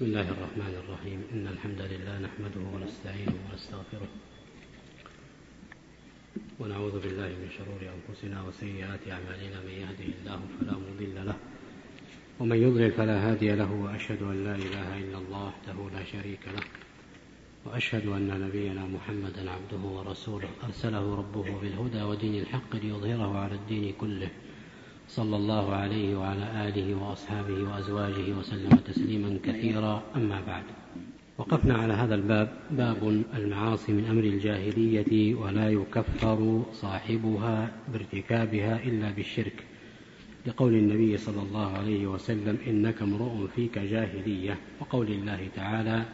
بسم الله الرحمن الرحيم. إن الحمد لله نحمده ونستعينه ونستغفره ونعوذ بالله من شرور أنفسنا وسيئات أعمالنا. من يهده الله فلا مضل له ومن يضلل فلا هادي له، وأشهد أن لا إله إلا الله وحده لا شريك له، وأشهد أن نبينا محمدا عبده ورسوله أرسله ربه بالهدى ودين الحق ليظهره على الدين كله، صلى الله عليه وعلى آله وأصحابه وأزواجه وسلم تسليما كثيرا. أما بعد، وقفنا على هذا الباب، باب المعاصي من أمر الجاهلية، ولا يكفر صاحبها بارتكابها إلا بالشرك، لقول النبي صلى الله عليه وسلم: إنك امرؤ فيك جاهلية، وقول الله تعالى: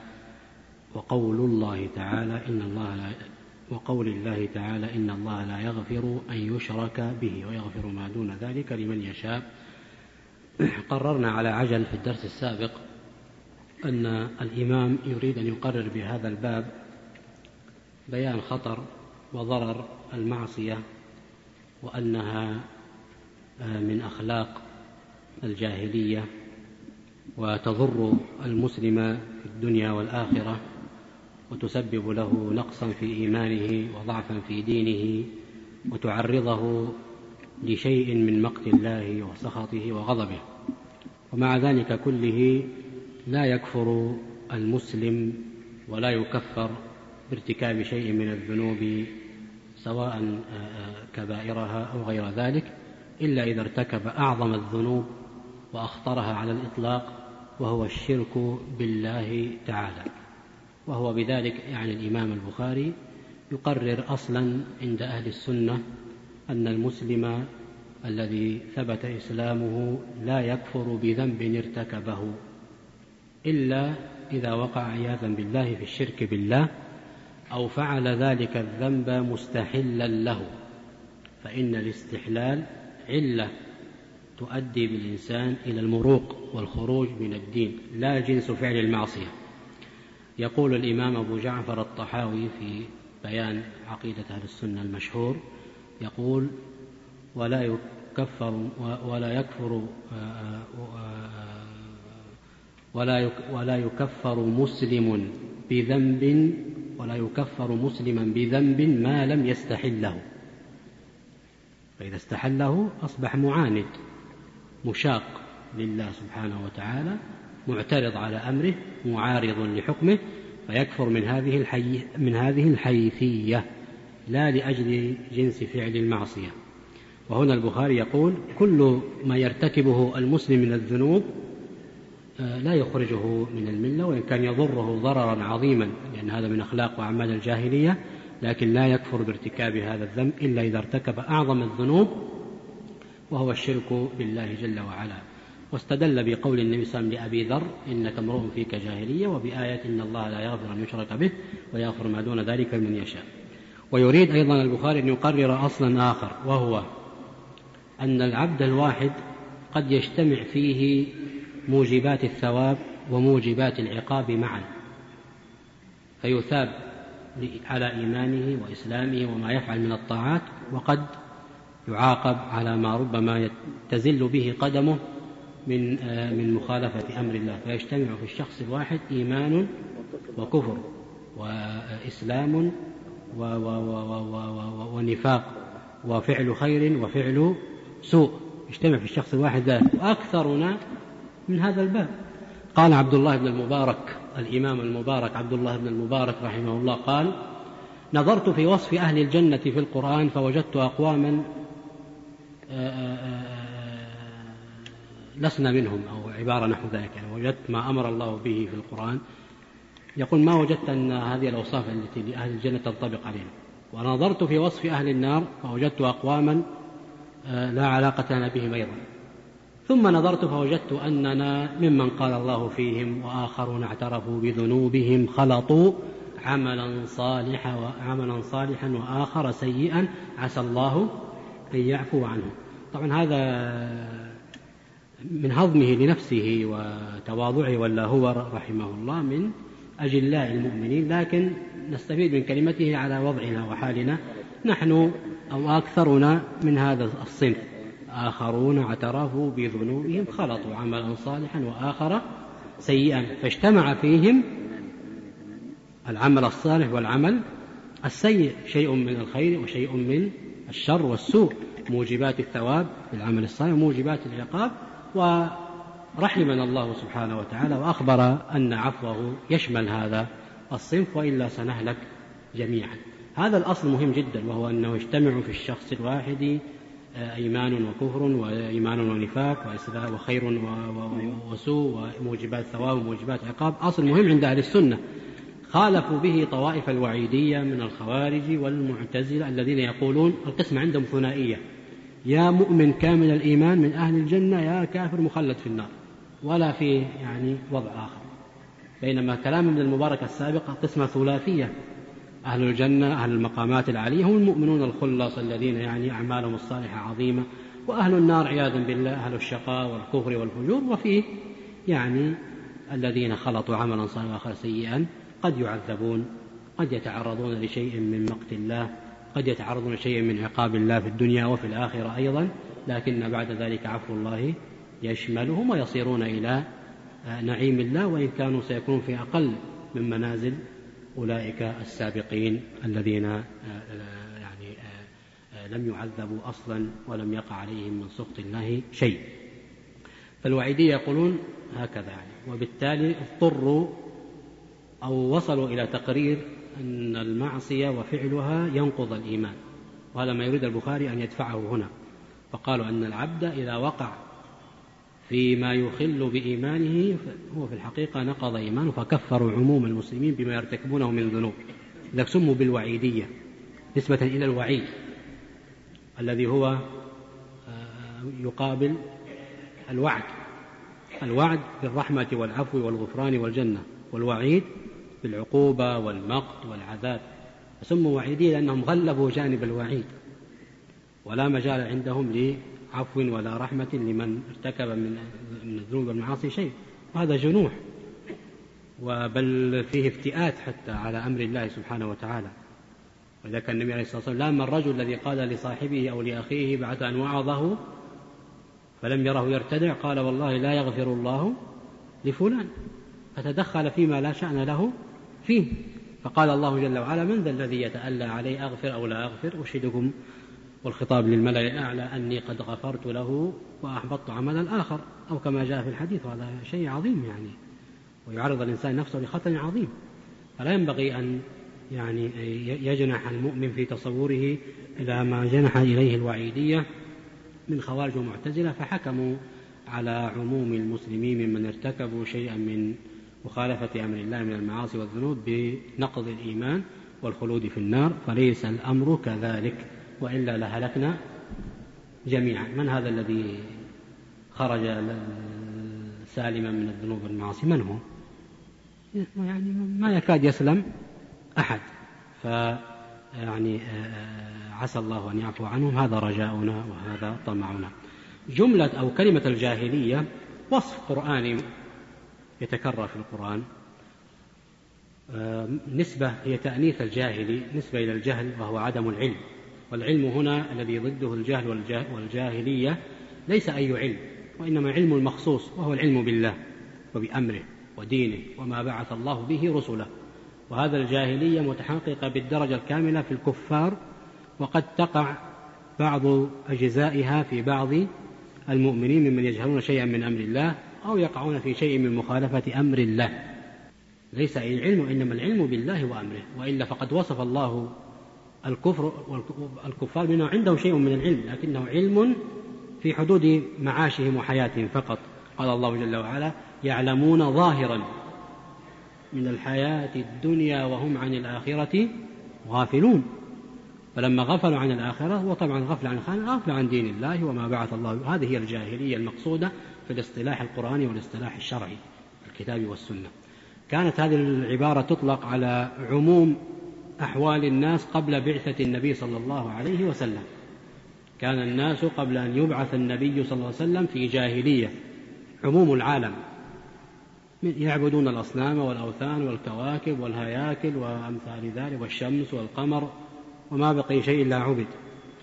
إن الله لا يغفر أن يشرك به ويغفر ما دون ذلك لمن يشاء. قررنا على عجل في الدرس السابق أن الإمام يريد أن يقرر بهذا الباب بيان خطر وضرر المعصية، وأنها من أخلاق الجاهلية وتضر المسلم في الدنيا والآخرة، وتسبب له نقصا في إيمانه وضعفا في دينه، وتعرضه لشيء من مقت الله وسخطه وغضبه. ومع ذلك كله لا يكفر المسلم ولا يكفر بارتكاب شيء من الذنوب، سواء كبائرها أو غير ذلك، إلا إذا ارتكب أعظم الذنوب وأخطرها على الإطلاق، وهو الشرك بالله تعالى. وهو بذلك يعني الإمام البخاري يقرر أصلا عند أهل السنة أن المسلم الذي ثبت إسلامه لا يكفر بذنب ارتكبه، إلا إذا وقع عياذا بالله في الشرك بالله، أو فعل ذلك الذنب مستحلا له، فإن الاستحلال علة تؤدي بالإنسان إلى المروق والخروج من الدين، لا جنس فعل المعصية. يقول الإمام أبو جعفر الطحاوي في بيان عقيدة أهل السنة المشهور، يقول: ولا يكفر مسلما بذنب ما لم يستحله، فإذا استحله أصبح معاند مشاق لله سبحانه وتعالى، معترض على أمره، معارض لحكمه، فيكفر من هذه الحيثية، لا لأجل جنس فعل المعصية. وهنا البخاري يقول: كل ما يرتكبه المسلم من الذنوب لا يخرجه من الملة، وإن كان يضره ضررا عظيما، لأن هذا من أخلاق وأعمال الجاهلية، لكن لا يكفر بارتكاب هذا الذنب إلا إذا ارتكب أعظم الذنوب، وهو الشرك بالله جل وعلا. واستدل بقول النبي صلى الله عليه وسلم لأبي ذر: إنك امرؤ فيك جاهلية، وبآية: إن الله لا يغفر أن يشرك به ويغفر ما دون ذلك لمن يشاء. ويريد أيضا البخاري أن يقرر أصلا آخر، وهو أن العبد الواحد قد يجتمع فيه موجبات الثواب وموجبات العقاب معا، فيثاب على إيمانه وإسلامه وما يفعل من الطاعات، وقد يعاقب على ما ربما تزل به قدمه من مخالفة أمر الله، فيجتمع في الشخص الواحد إيمان وكفر وإسلام ونفاق وفعل خير وفعل سوء، يجتمع في الشخص الواحد ذلك. وأكثرنا من هذا الباب. قال عبد الله بن المبارك، الإمام المبارك عبد الله بن المبارك رحمه الله، قال: نظرت في وصف أهل الجنة في القرآن فوجدت أقواما لسنا منهم، أو عبارة نحو ذلك، يعني وجدت ما أمر الله به في القرآن. يقول: ما وجدت أن هذه الأوصاف التي لأهل الجنة تنطبق عليهم. ونظرت في وصف أهل النار فوجدت أقواما لا علاقة لنا بهم أيضا. ثم نظرت فوجدت أننا ممن قال الله فيهم: وآخرون اعترفوا بذنوبهم خلطوا عملا صالحا وآخر سيئا عسى الله أن يعفو عنه. طبعا هذا من هضمه لنفسه وتواضعه واللاهور رحمه الله من أجلاء المؤمنين، لكن نستفيد من كلمته على وضعنا وحالنا نحن، أو أكثرنا من هذا الصنف: آخرون اعترفوا بذنوبهم خلطوا عملا صالحا وآخر سيئا، فاجتمع فيهم العمل الصالح والعمل السيء، شيء من الخير وشيء من الشر والسوء، موجبات الثواب بالعمل الصالح وموجبات العقاب. ورحمنا الله سبحانه وتعالى وأخبر أن عفوه يشمل هذا الصنف، وإلا سنهلك جميعا. هذا الأصل مهم جدا، وهو أنه يجتمع في الشخص الواحد إيمان وكفر وإيمان ونفاق وخير وسوء وموجبات ثواب وموجبات عقاب. أصل مهم عند أهل السنة، خالفوا به طوائف الوعيدية من الخوارج والمعتزلة الذين يقولون القسم عندهم ثنائية: يا مؤمن كامل الإيمان من أهل الجنة، يا كافر مخلد في النار، ولا في وضع آخر. بينما كلام ابن المبارك السابق قسمة ثلاثية: أهل الجنة أهل المقامات العالية هم المؤمنون الخلص الذين أعمالهم الصالحة عظيمة، وأهل النار عياذا بالله أهل الشقاء والكفر والفجور، وفيه الذين خلطوا عملا صالحا وآخر سيئا قد يعذبون، قد يتعرضون لشيء من مقت الله، قد يتعرضون لشيء من عقاب الله في الدنيا وفي الآخرة أيضا، لكن بعد ذلك عفو الله يشملهم ويصيرون إلى نعيم الله، وإن كانوا سيكونون في أقل من منازل أولئك السابقين الذين لم يعذبوا أصلا ولم يقع عليهم من سخط الله شيء. فالوعيدية يقولون هكذا وبالتالي اضطروا أو وصلوا إلى تقرير أن المعصية وفعلها ينقض الإيمان، وهذا ما يريد البخاري أن يدفعه هنا. فقالوا أن العبد إذا وقع فيما يخل بإيمانه هو في الحقيقة نقض إيمانه، فكفروا عموم المسلمين بما يرتكبونه من ذنوب، لذلك سموا بالوعيدية نسبة إلى الوعيد الذي هو يقابل الوعد بالرحمة والعفو والغفران والجنة، والوعيد بالعقوبة والمقت والعذاب. فسموا وعيدية لأنهم غلبوا جانب الوعيد، ولا مجال عندهم لعفو ولا رحمة لمن ارتكب من الذنوب والمعاصي شيء، وهذا جنوح، وبل فيه افتئات حتى على أمر الله سبحانه وتعالى. وإذا كان النبي عليه الصلاة والسلام لما الرجل الذي قال لصاحبه أو لأخيه بعد أن وعظه فلم يره يرتدع قال والله لا يغفر الله لفلان، فتدخل فيما لا شأن له فيه، فقال الله جل وعلا: من ذا الذي يتألى علي أغفر أو لا أغفر؟ أشهدكم، والخطاب للملأ الأعلى، أني قد غفرت له وأحبطت عمل الآخر، أو كما جاء في الحديث. وهذا شيء عظيم ويعرض الإنسان نفسه لخطر عظيم. فلا ينبغي أن يجنح المؤمن في تصوره إلى ما جنح إليه الوعيدية من خوارج ومعتزلة، فحكموا على عموم المسلمين ممن ارتكبوا شيئا من مخالفة أمر الله من المعاصي والذنوب بنقض الإيمان والخلود في النار، فليس الأمر كذلك، وإلا لهلكنا جميعا. من هذا الذي خرج سالما من الذنوب والمعاصي؟ من هو؟ ما يكاد يسلم أحد. عسى الله أن يعفو عنهم، هذا رجاؤنا وهذا طمعنا. جملة أو كلمة الجاهلية وصف قرآني يتكرر في القرآن، نسبة هي تأنيث الجاهلي، نسبة إلى الجهل وهو عدم العلم، والعلم هنا الذي ضده الجهل والجاهلية ليس أي علم، وإنما علم المخصوص، وهو العلم بالله وبأمره ودينه وما بعث الله به رسله. وهذا الجاهلية متحققة بالدرجة الكاملة في الكفار، وقد تقع بعض أجزائها في بعض المؤمنين ممن يجهلون شيئا من أمر الله أو يقعون في شيء من مخالفة أمر الله. ليس العلم إنما العلم بالله وأمره، وإلا فقد وصف الله الكفار بأنه عندهم شيء من العلم، لكنه علم في حدود معاشهم وحياتهم فقط. قال الله جل وعلا: يعلمون ظاهرا من الحياة الدنيا وهم عن الآخرة غافلون. فلما غفلوا عن الآخرة وطبعا غفل عن دين الله وما بعث الله. هذه هي الجاهلية المقصودة في الاصطلاح القرآني والاصطلاح الشرعي في الكتاب والسنة. كانت هذه العبارة تطلق على عموم أحوال الناس قبل بعثة النبي صلى الله عليه وسلم. كان الناس قبل أن يبعث النبي صلى الله عليه وسلم في جاهلية، عموم العالم، يعبدون الأصنام والأوثان والكواكب والهياكل وأمثال ذلك والشمس والقمر، وما بقي شيء إلا عبد.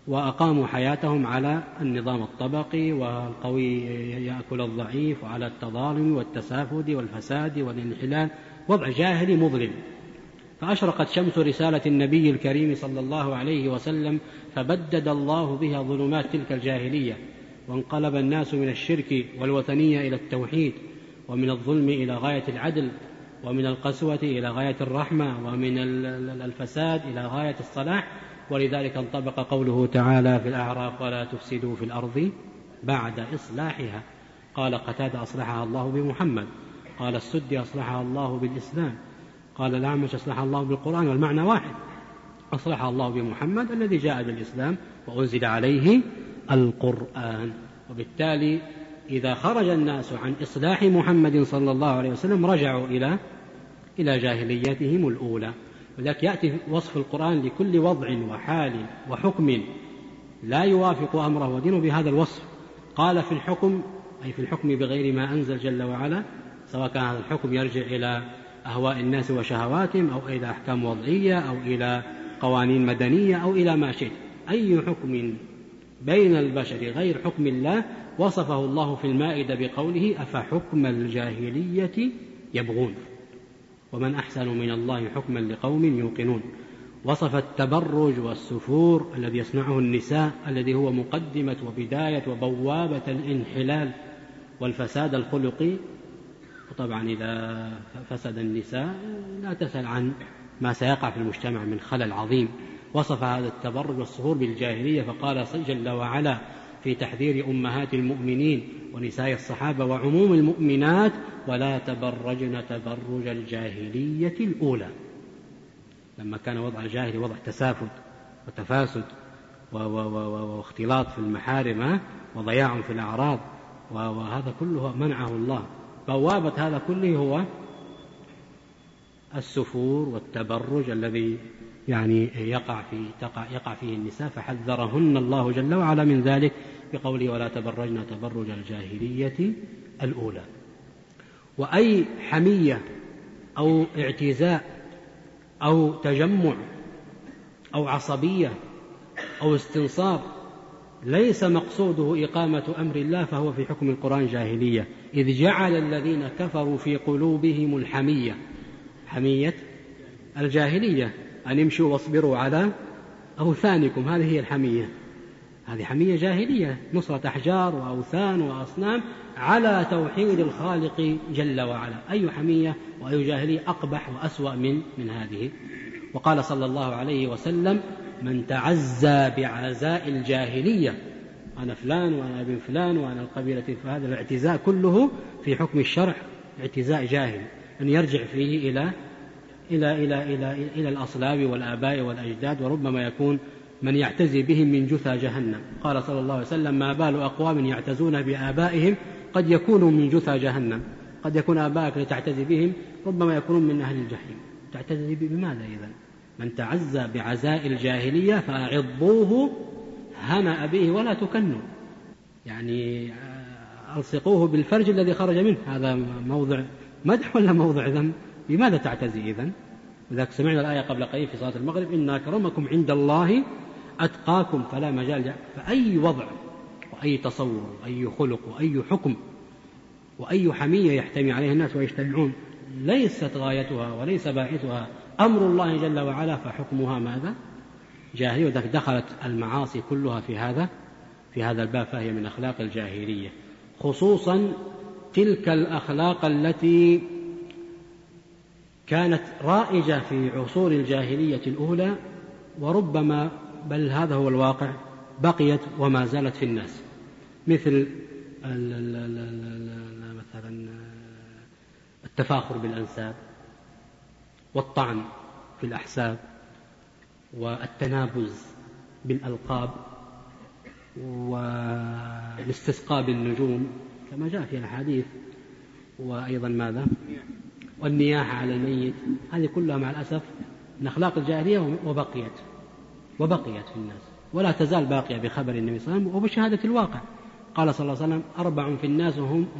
وأقاموا حياتهم على النظام الطبقي، والقوي يأكل الضعيف، وعلى التظالم والتسافد والفساد والانحلال، وضع جاهلي مظلم. فأشرقت شمس رسالة النبي الكريم صلى الله عليه وسلم، فبدد الله بها ظلمات تلك الجاهلية، وانقلب الناس من الشرك والوثنية إلى التوحيد، ومن الظلم إلى غاية العدل، ومن القسوة إلى غاية الرحمة، ومن الفساد إلى غاية الصلاح. ولذلك انطبق قوله تعالى في الأعراف: ولا تفسدوا في الأرض بعد إصلاحها. قال قتادة: أصلحها الله بمحمد. قال السدي: أصلحها الله بالإسلام. قال الأعمش: أصلحها الله بالقرآن. والمعنى واحد: أصلحها الله بمحمد الذي جاء بالإسلام وأنزل عليه القرآن. وبالتالي إذا خرج الناس عن إصلاح محمد صلى الله عليه وسلم رجعوا إلى جاهليتهم الأولى. ولذلك يأتي وصف القرآن لكل وضع وحال وحكم لا يوافق أمره ودينه بهذا الوصف. قال في الحكم، أي في الحكم بغير ما أنزل جل وعلا، سواء كان هذا الحكم يرجع إلى أهواء الناس وشهواتهم، أو إلى أحكام وضعية، أو إلى قوانين مدنية، أو إلى ما شئت. أي حكم بين البشر غير حكم الله وصفه الله في المائدة بقوله: أفحكم الجاهلية يبغون ومن أحسن من الله حكما لقوم يوقنون. وصف التبرج والسفور الذي يصنعه النساء، الذي هو مقدمة وبداية وبوابة الانحلال والفساد الخلقي. وطبعا إذا فسد النساء لا تسأل عن ما سيقع في المجتمع من خلل عظيم. وصف هذا التبرج والسفور بالجاهلية، فقال جل وعلا في تحذير أمهات المؤمنين ونساء الصحابة وعموم المؤمنات: ولا تبرجن تبرج الجاهلية الأولى. لما كان وضع الجاهلي وضع تسافد وتفاسد واختلاط في المحارم وضياع في الأعراض، وهذا كله منعه الله. بوابة هذا كله هو السفور والتبرج الذي يعني يقع فيه النساء، فحذرهن الله جل وعلا من ذلك بقوله: ولا تبرجن تبرج الجاهلية الأولى. وأي حمية أو اعتزاء أو تجمع أو عصبية أو استنصار ليس مقصوده إقامة أمر الله فهو في حكم القرآن جاهلية، إذ جعل الذين كفروا في قلوبهم الحمية، حمية الجاهلية، أن امشوا واصبروا على أوثانكم. هذه هي الحمية، هذه حمية جاهلية، نصرة أحجار وأوثان وأصنام على توحيد الخالق جل وعلا. أي حمية وأي جاهلية أقبح وأسوأ من هذه. وقال صلى الله عليه وسلم: من تعزى بعزاء الجاهلية، أنا فلان وأنا ابن فلان وأنا القبيلة، فهذا الاعتزاء كله في حكم الشرع اعتزاء جاهل، أن يرجع فيه إلى الأصلاب والآباء والأجداد، وربما يكون من يعتزي بهم من جثى جهنم. قال صلى الله عليه وسلم: ما بال أقوام يعتزون بآبائهم قد يكونوا من جثى جهنم. قد يكون آبائك لتعتزي بهم ربما يكونون من أهل الجحيم. تعتزي بماذا إذن؟ من تعزى بعزاء الجاهلية فأعضوه هنأ به ولا تكنوا، يعني ألصقوه بالفرج الذي خرج منه. هذا موضع مدح ولا موضع ذم؟ بماذا تعتزي إذن؟ لذلك سمعنا الآية قبل قليل في صلاة المغرب: إن أكرمكم عند الله أتقاكم. فلا مجال. فأي وضع وأي تصور وأي خلق وأي حكم وأي حمية يحتمي عليه الناس ويجتمعون ليست غايتها وليس باعثها أمر الله جل وعلا فحكمها ماذا؟ جاهلية. وذلك دخلت المعاصي كلها في هذا الباب، فهي من أخلاق الجاهلية، خصوصا تلك الأخلاق التي كانت رائجة في عصور الجاهلية الأولى، وربما بل هذا هو الواقع بقيت وما زالت في الناس، مثل مثلا التفاخر بالأنساب، والطعن في الأحساب، والتنابز بالألقاب، والاستسقاء بالنجوم كما جاء في الحديث، وأيضا ماذا؟ والنياحة على الميت. هذه كلها مع الأسف من أخلاق الجاهلية وبقيت في الناس، ولا تزال باقية بخبر النبي صلى الله عليه وسلم وبشهادة الواقع. قال صلى الله عليه وسلم: 4 في الناس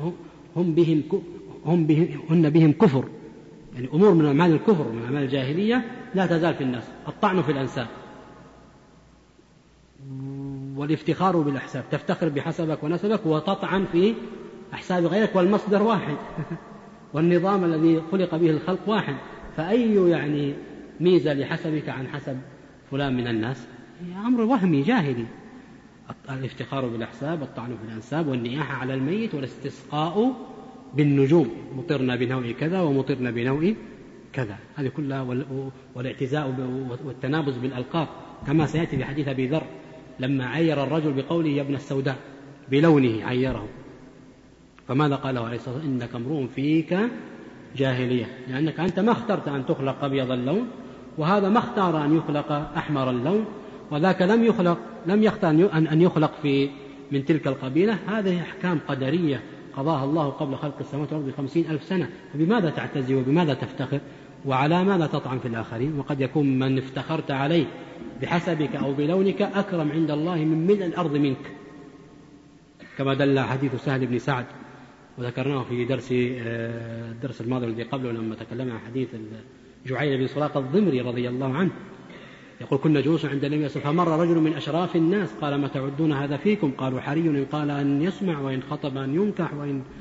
هن بهم كفر، يعني أمور من أعمال الكفر من أعمال الجاهلية لا تزال في الناس: الطعن في الأنساب، والافتخار بالأحساب، تفتخر بحسبك ونسبك وتطعن في أحساب غيرك، والمصدر واحد والنظام الذي خلق به الخلق واحد، فأي يعني ميزة لحسبك عن حسب فلان من الناس؟ أمر وهمي جاهلي. الافتخار بالأحساب، الطعن في الأنساب، والنياحة على الميت، والاستسقاء بالنجوم، مطرنا بنوع كذا ومطرنا بنوع كذا، هذه كلها، والاعتزاء والتنابز بالألقاب كما سيأتي في حديث أبي ذر لما عير الرجل بقوله يا ابن السوداء، بلونه عيره، فماذا قال له عليه الصلاة والسلام؟ إنك امرؤ فيك جاهلية، لأنك أنت ما اخترت أن تخلق أبيض اللون، وهذا ما اختار أن يخلق أحمر اللون، وذاك لم يختار أن يخلق من تلك القبيلة. هذه أحكام قدرية قضاها الله قبل خلق السماوات والأرض ب50,000 سنة، فبماذا تعتزي وبماذا تفتخر وعلى ماذا تطعن في الآخرين؟ وقد يكون من افتخرت عليه بحسبك أو بلونك أكرم عند الله من ملء الأرض منك، كما دل حديث سهل بن سعد، وذكرناه في الدرس الماضي الذي قبله لما تكلمنا عن حديث جعيل بن سراقة الضمري رضي الله عنه، يقول كنا جلوس عند النبي صلى الله عليه وسلم، فمر رجل من أشراف الناس قال ما تعدون هذا فيكم؟ قالوا حري إن قال أن يسمع، وإن خطب أن ينكح،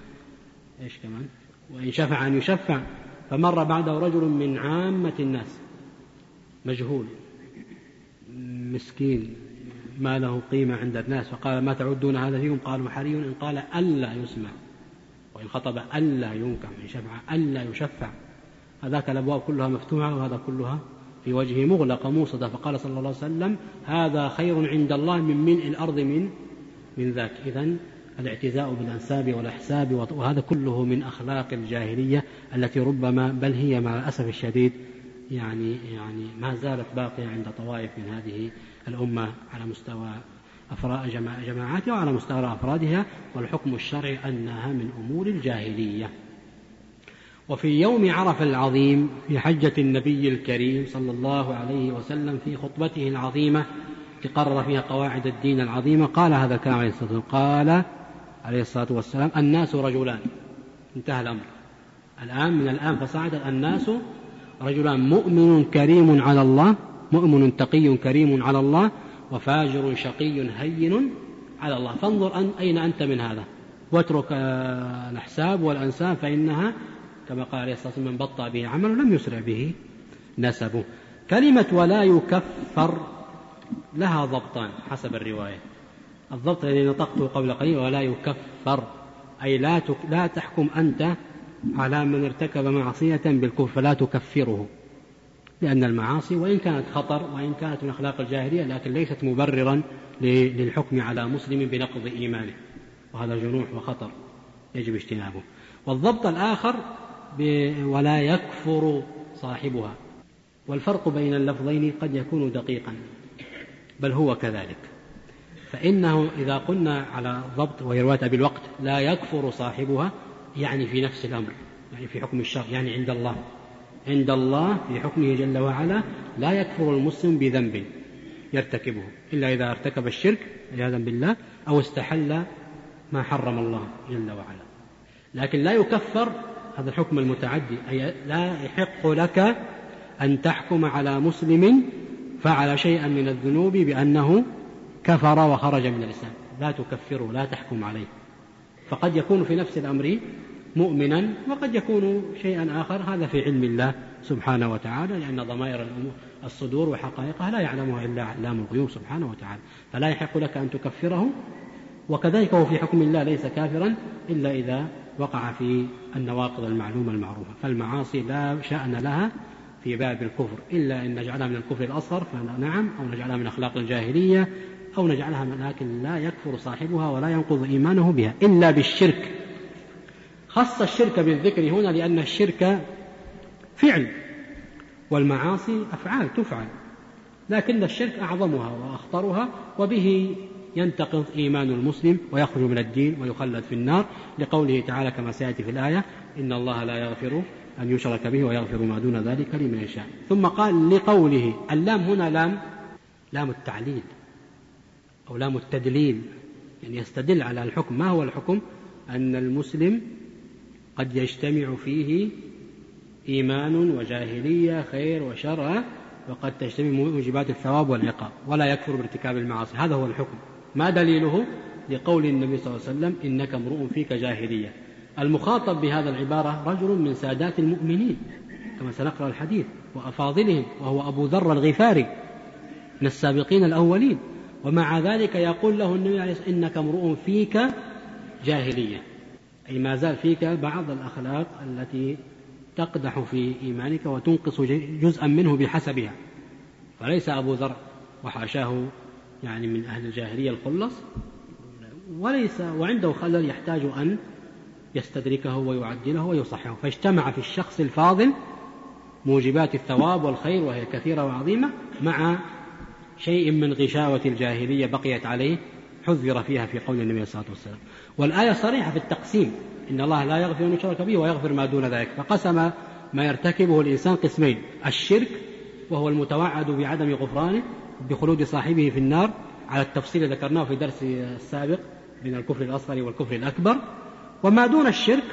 وإن شفع أن يشفع. فمر بعده رجل من عامة الناس مجهول مسكين ما له قيمة عند الناس، فقال ما تعدون هذا فيكم؟ قالوا حري إن قال ألا يسمع، وإن خطب ألا ينكح، وإن شفع ألا يشفع. هذاك الأبواب كلها مفتوحة وهذا كلها في وجهه مغلقة موصدة. فقال صلى الله عليه وسلم هذا خير عند الله من ملء الأرض من ذاك. إذن الاعتزاء بالأنساب والأحساب وهذا كله من أخلاق الجاهلية التي ربما بل هي مع الأسف الشديد يعني ما زالت باقية عند طوائف من هذه الأمة على مستوى جماعاتها وعلى مستوى أفرادها، والحكم الشرعي أنها من أمور الجاهلية. وفي يوم عرفة العظيم في حجة النبي الكريم صلى الله عليه وسلم في خطبته العظيمة تقرر فيها قواعد الدين العظيمة قال هذا الكلام عليه الصلاة والسلام، قال عليه الصلاة والسلام الناس رجلان، انتهى الأمر الآن، من الآن فصعد الناس رجلان، مؤمن كريم على الله، مؤمن تقي كريم على الله، وفاجر شقي هين على الله. فانظر أين أنت من هذا، واترك الأحساب والأنساب فإنها كما قال عليه الصلاة والسلام من بطأ به عمله لم يسرع به نسبه. كلمة ولا يكفر لها ضبطان حسب الرواية. الضبط الذي نطقته قبل قليل ولا يكفر، أي لا تحكم أنت على من ارتكب معصية بالكفر، فلا تكفره، لأن المعاصي وإن كانت خطر وإن كانت من أخلاق الجاهلية لكن ليست مبررا للحكم على مسلم بنقض إيمانه، وهذا جنوح وخطر يجب اجتنابه. والضبط الآخر ولا يكفر صاحبها، والفرق بين اللفظين قد يكون دقيقا بل هو كذلك، فإنه إذا قلنا على ضبط وهي رواية أبي الوقت لا يكفر صاحبها يعني في نفس الأمر، يعني في حكم الشرع، يعني عند الله في حكمه جل وعلا لا يكفر المسلم بذنب يرتكبه إلا إذا ارتكب الشرك عياذا بالله أو استحل ما حرم الله جل وعلا. لكن لا يكفر هذا الحكم المتعدي، أي لا يحق لك أن تحكم على مسلم فعل شيئا من الذنوب بأنه كفر وخرج من الإسلام، لا تكفره، لا تحكم عليه. فقد يكون في نفس الأمر مؤمنا وقد يكون شيئا آخر، هذا في علم الله سبحانه وتعالى، لأن ضمائر الصدور وحقائقها لا يعلمها إلا علام الغيوب سبحانه وتعالى، فلا يحق لك أن تكفره. وكذلك هو في حكم الله ليس كافرا إلا إذا وقع في النواقض المعلومة المعروفة. فالمعاصي لا شأن لها في باب الكفر إلا أن نجعلها من الكفر الأصغر فنعم، أو نجعلها من أخلاق الجاهلية، أو نجعلها من، لكن لا يكفر صاحبها ولا ينقض إيمانه بها إلا بالشرك. خص الشرك بالذكر هنا لأن الشرك فعل والمعاصي أفعال تفعل، لكن الشرك أعظمها وأخطرها، وبه ينتقض إيمان المسلم ويخرج من الدين ويخلد في النار، لقوله تعالى كما سيأتي في الآية إن الله لا يغفر أن يشرك به ويغفر ما دون ذلك لمن يشاء. ثم قال لقوله، اللام هنا لام التعليل أو لام التدليل، يعني يستدل على الحكم. ما هو الحكم؟ أن المسلم قد يجتمع فيه إيمان وجاهلية خير وشر، وقد تجتمع موجبات الثواب والعقاب، ولا يكفر بارتكاب المعاصي. هذا هو الحكم. ما دليله؟ لقول النبي صلى الله عليه وسلم إنك امرؤ فيك جاهلية. المخاطب بهذا العبارة رجل من سادات المؤمنين كما سنقرأ الحديث وأفاضلهم، وهو أبو ذر الغفاري من السابقين الأولين، ومع ذلك يقول له النبي عليه الصلاة والسلام إنك امرؤ فيك جاهلية، أي ما زال فيك بعض الأخلاق التي تقدح في إيمانك وتنقص جزءا منه بحسبها. فليس أبو ذر وحاشاه يعني من أهل الجاهلية الخلص، وليس وعنده خلل يحتاج أن يستدركه ويعدله ويصححه. فاجتمع في الشخص الفاضل موجبات الثواب والخير وهي كثيرة وعظيمة، مع شيء من غشاوة الجاهلية بقيت عليه حذر فيها في قول النبي صلى الله عليه وسلم. والآية صريحة في التقسيم، إن الله لا يغفر أن يشرك به ويغفر ما دون ذلك، فقسم ما يرتكبه الإنسان قسمين: الشرك وهو المتوعد بعدم غفرانه بخلود صاحبه في النار على التفصيل ذكرناه في درس السابق من الكفر الأصغر والكفر الأكبر، وما دون الشرك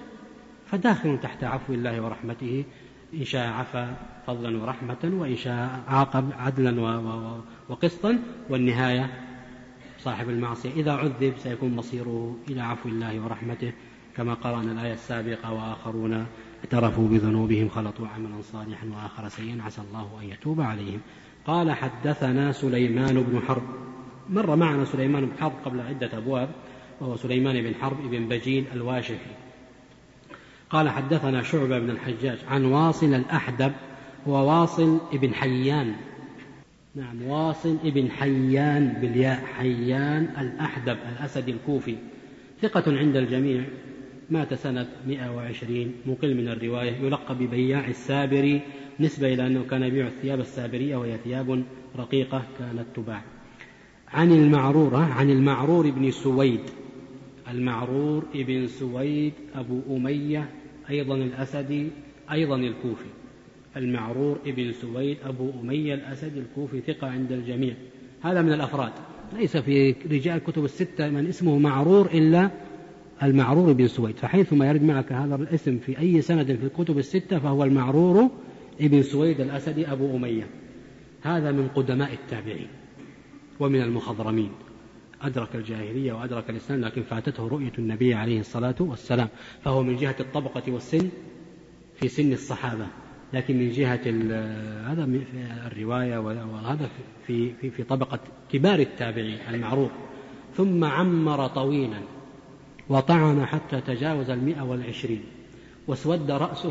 فداخل تحت عفو الله ورحمته، إن شاء عفا فضلا ورحمة، وإن شاء عاقب عدلا وقسطا، والنهاية صاحب المعصية إذا عذب سيكون مصيره إلى عفو الله ورحمته، كما قرأنا الآية السابقة: وآخرون اعترفوا بذنوبهم خلطوا عملا صالحا وآخر سيئا عسى الله أن يتوب عليهم. قال: حدثنا سليمان بن حرب. مر معنا سليمان بن حرب قبل عدة أبواب، وهو سليمان بن حرب بن بجيل الواشحي. قال: حدثنا شعبة بن الحجاج عن واصل الأحدب، هو واصل ابن حيان، نعم واصل ابن حيان بالياء، حيان الأحدب الأسد الكوفي، ثقة عند الجميع، مات سنة 120، مقل من الرواية، يلقب ببياع السابري نسبة إلى أنه كان يبيع الثياب السابرية، وهي ثياب رقيقة كانت تباع. عن المعرور بن سويد، المعرور ابن سويد أبو أمية أيضا الأسدي أيضا الكوفي، المعرور ابن سويد أبو أمية الأسد الكوفي، ثقة عند الجميع. هذا من الأفراد، ليس في رجال الكتب الستة من اسمه معرور إلا المعرور بن سويد، فحيثما يرد معك هذا الاسم في أي سند في الكتب الستة فهو المعرور ابن سويد الأسدي أبو أمية. هذا من قدماء التابعين ومن المخضرمين، أدرك الجاهلية وأدرك الإسلام، لكن فاتته رؤية النبي عليه الصلاة والسلام، فهو من جهة الطبقة والسن في سن الصحابة، لكن من جهة هذا الرواية وهذا في طبقة كبار التابعين المعروف. ثم عمر طويلا وطعن حتى تجاوز 120، واسود رأسه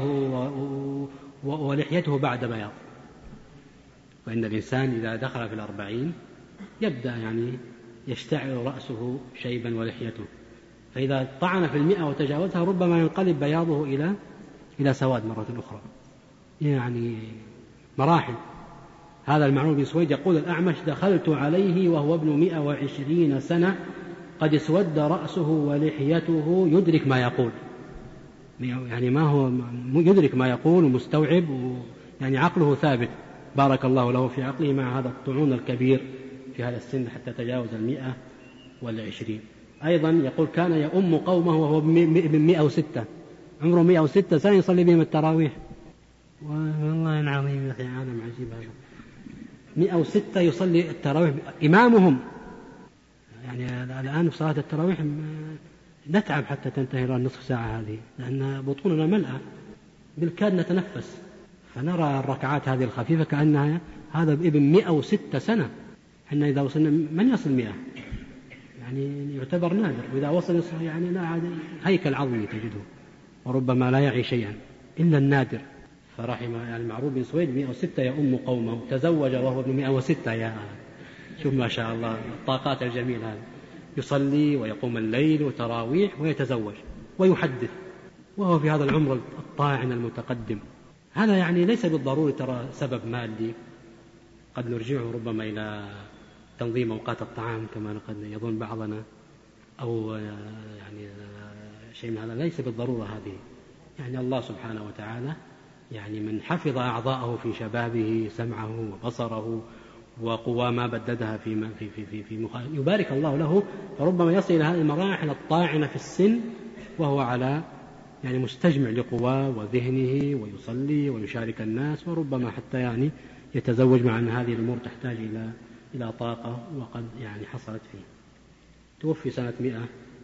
ولحيته بعد بياض. وإن الإنسان إذا دخل في 40 يبدأ يعني يشتعل رأسه شيبا ولحيته، فإذا طعن في 100 وتجاوزها ربما ينقلب بياضه إلى سواد مرة أخرى، يعني مراحل. هذا المعروف بن سويد يقول الأعمش: دخلت عليه وهو ابن 120 سنة قد اسود رأسه ولحيته، يدرك ما يقول، يعني ما هو يدرك ما يقول ومستوعب، يعني عقله ثابت، بارك الله له في عقله مع هذا الطعون الكبير في هذا السن حتى تجاوز 120. أيضا يقول: كان يؤم قومه وهو ابن 106، عمره 106 سنة يصلي بهم التراويح. والله العظيم يا أخي عالم عجيب هذا، 106 يصلي التراويح إمامهم. يعني الآن في صلاة التراويح نتعب حتى تنتهي النصف ساعة هذه، لأن بطوننا ملأة بالكاد نتنفس، فنرى الركعات هذه الخفيفة كأنها هذا ابن 106 سنة. حنا إذا وصلنا من يصل 100 يعني يعتبر نادر، وإذا وصل يعني لا عاد هيكل عظمي تجده، وربما لا يعي شيئا إلا النادر. فرحم المعروف بن سويد 106 يؤم قومه، تزوج وهو ابن 106. يا شوف ما شاء الله الطاقات الجميل هذا، يصلي ويقوم الليل وتراويح ويتزوج ويحدث وهو في هذا العمر الطاعن المتقدم. هذا يعني ليس بالضروري ترى سبب مادي، قد نرجعه ربما إلى تنظيم أوقات الطعام كما قد يظن بعضنا، أو يعني شيء من هذا، ليس بالضرورة هذه. يعني الله سبحانه وتعالى يعني من حفظ أعضاءه في شبابه، سمعه وبصره وقوى ما بددها في مخالف، يبارك الله له، فربما يصل إلى هذه المراحل الطاعنة في السن وهو على يعني مستجمع لقواه وذهنه، ويصلي ويشارك الناس، وربما حتى يعني يتزوج، مع أن هذه الأمور تحتاج إلى طاقة وقد يعني حصلت فيه. توفي سنة 100.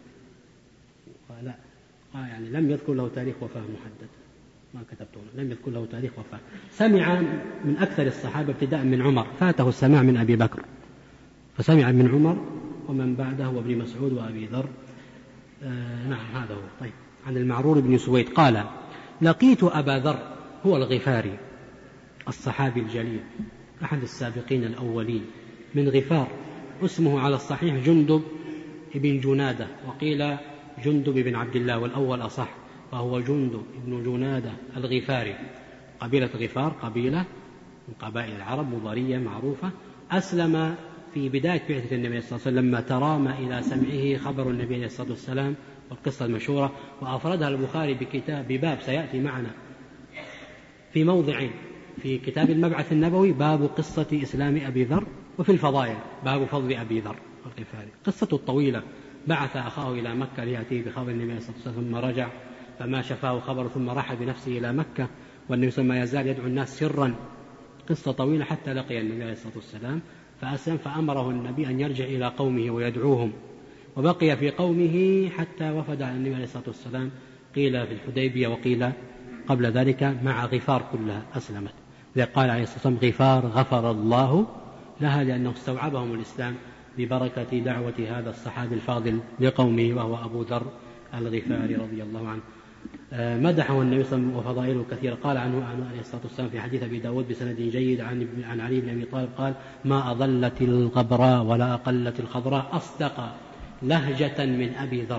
لا يعني لم يذكر له تاريخ وفاة محدد، ما كتبته، لم يذكر له تاريخ وفاة. سمع من أكثر الصحابة ابتداء من عمر، فاته السماع من أبي بكر، فسمع من عمر ومن بعده وابن مسعود وأبي ذر. نعم هذا هو. طيب، عن المعرور بن سويد قال: لقيت أبا ذر، هو الغفاري الصحابي الجليل أحد السابقين الأولين من غفار، اسمه على الصحيح جندب بن جنادة، وقيل جندب بن عبد الله، والأول أصح، فهو جندب بن جنادة الغفاري. قبيلة غفار قبيلة من قبائل العرب مضرية معروفة. أسلم في بداية بعثة النبي صلى الله عليه وسلم لما ترام إلى سمعه خبر النبي عليه الصلاة والسلام، والقصة المشهورة، وأفردها البخاري بباب سيأتي معنا في موضعين، في كتاب المبعث النبوي باب قصة إسلام أبي ذر، وفي الفضائل باب فضل أبي ذر الغفاري. قصته الطويلة: بعث أخاه إلى مكة ليأتيه بخبر النبي صلى الله عليه وسلم، ثم رجع فما شفاه خبر، ثم رحل بنفسه إلى مكة، والنبي صلى الله عليه وسلم ما يزال يدعو الناس سرا. قصة طويلة حتى لقي النبي عليه الصلاة والسلام فأسلم، فأمره النبي أن يرجع إلى قومه ويدعوهم، وبقي في قومه حتى وفد على النبي عليه الصلاة والسلام، قيل في الحديبية وقيل قبل ذلك، مع غفار كلها أسلمت. إذا قال عليه الصلاة والسلام غفار غفر الله لها، لأنه استوعبهم الإسلام ببركة دعوة هذا الصحابي الفاضل لقومه، وهو أبو ذر الغفاري رضي الله عنه. مدحه النبي صلى الله عليه وسلم وفضائله كثيرة. قال عنه عليه الصلاة والسلام في حديث أبي داود بسند جيد عن علي بن أبي طالب قال: ما أضلت الغبراء ولا أقلت الخضراء أصدق لهجة من أبي ذر.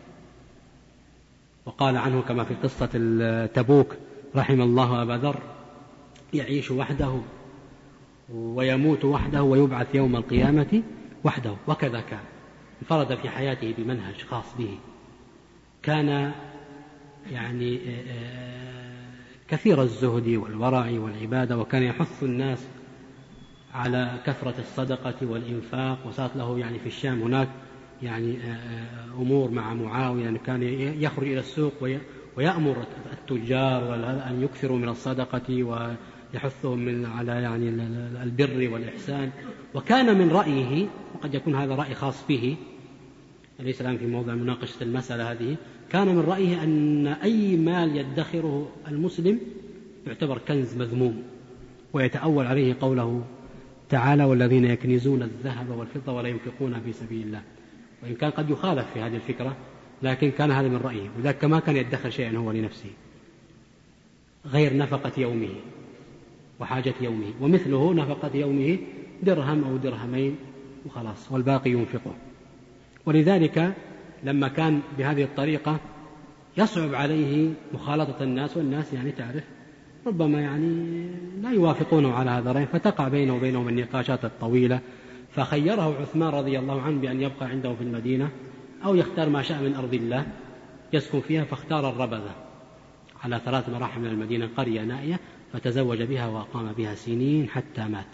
وقال عنه كما في قصة تبوك: رحم الله أبا ذر، يعيش وحده ويموت وحده ويبعث يوم القيامة وحده. وكذا كان، انفرد في حياته بمنهج خاص به، كان يعني كثير الزهد والورع والعبادة، وكان يحث الناس على كثرة الصدقة والإنفاق. وصارت له يعني في الشام هناك يعني أمور مع معاوية، يعني كان يخرج إلى السوق ويأمر التجار أن يكثروا من الصدقة، ويحثهم على يعني البر والإحسان. وكان من رأيه، وقد يكون هذا رأي خاص به، ليس الآن في موضع مناقشة المسألة هذه، كان من رأيه أن أي مال يدخره المسلم يعتبر كنز مذموم، ويتأول عليه قوله تعالى: والذين يكنزون الذهب والفضة ولا ينفقون في سبيل الله. وإن كان قد يخالف في هذه الفكرة، لكن كان هذا من رأيه. وذلك ما كان يدخر شيئا هو لنفسه غير نفقة يومه وحاجة يومه، ومثله نفقة يومه درهم أو درهمين وخلاص، والباقي ينفقه. ولذلك لما كان بهذه الطريقة يصعب عليه مخالطة الناس، والناس يعني تعرف ربما يعني لا يوافقونه على هذا الرأي، فتقع بينه وبينهم النقاشات الطويلة. فخيره عثمان رضي الله عنه بأن يبقى عنده في المدينة أو يختار ما شاء من أرض الله يسكن فيها، فاختار الربذة على 3 مراحل من المدينة، قرية نائية، فتزوج بها وأقام بها سنين حتى مات.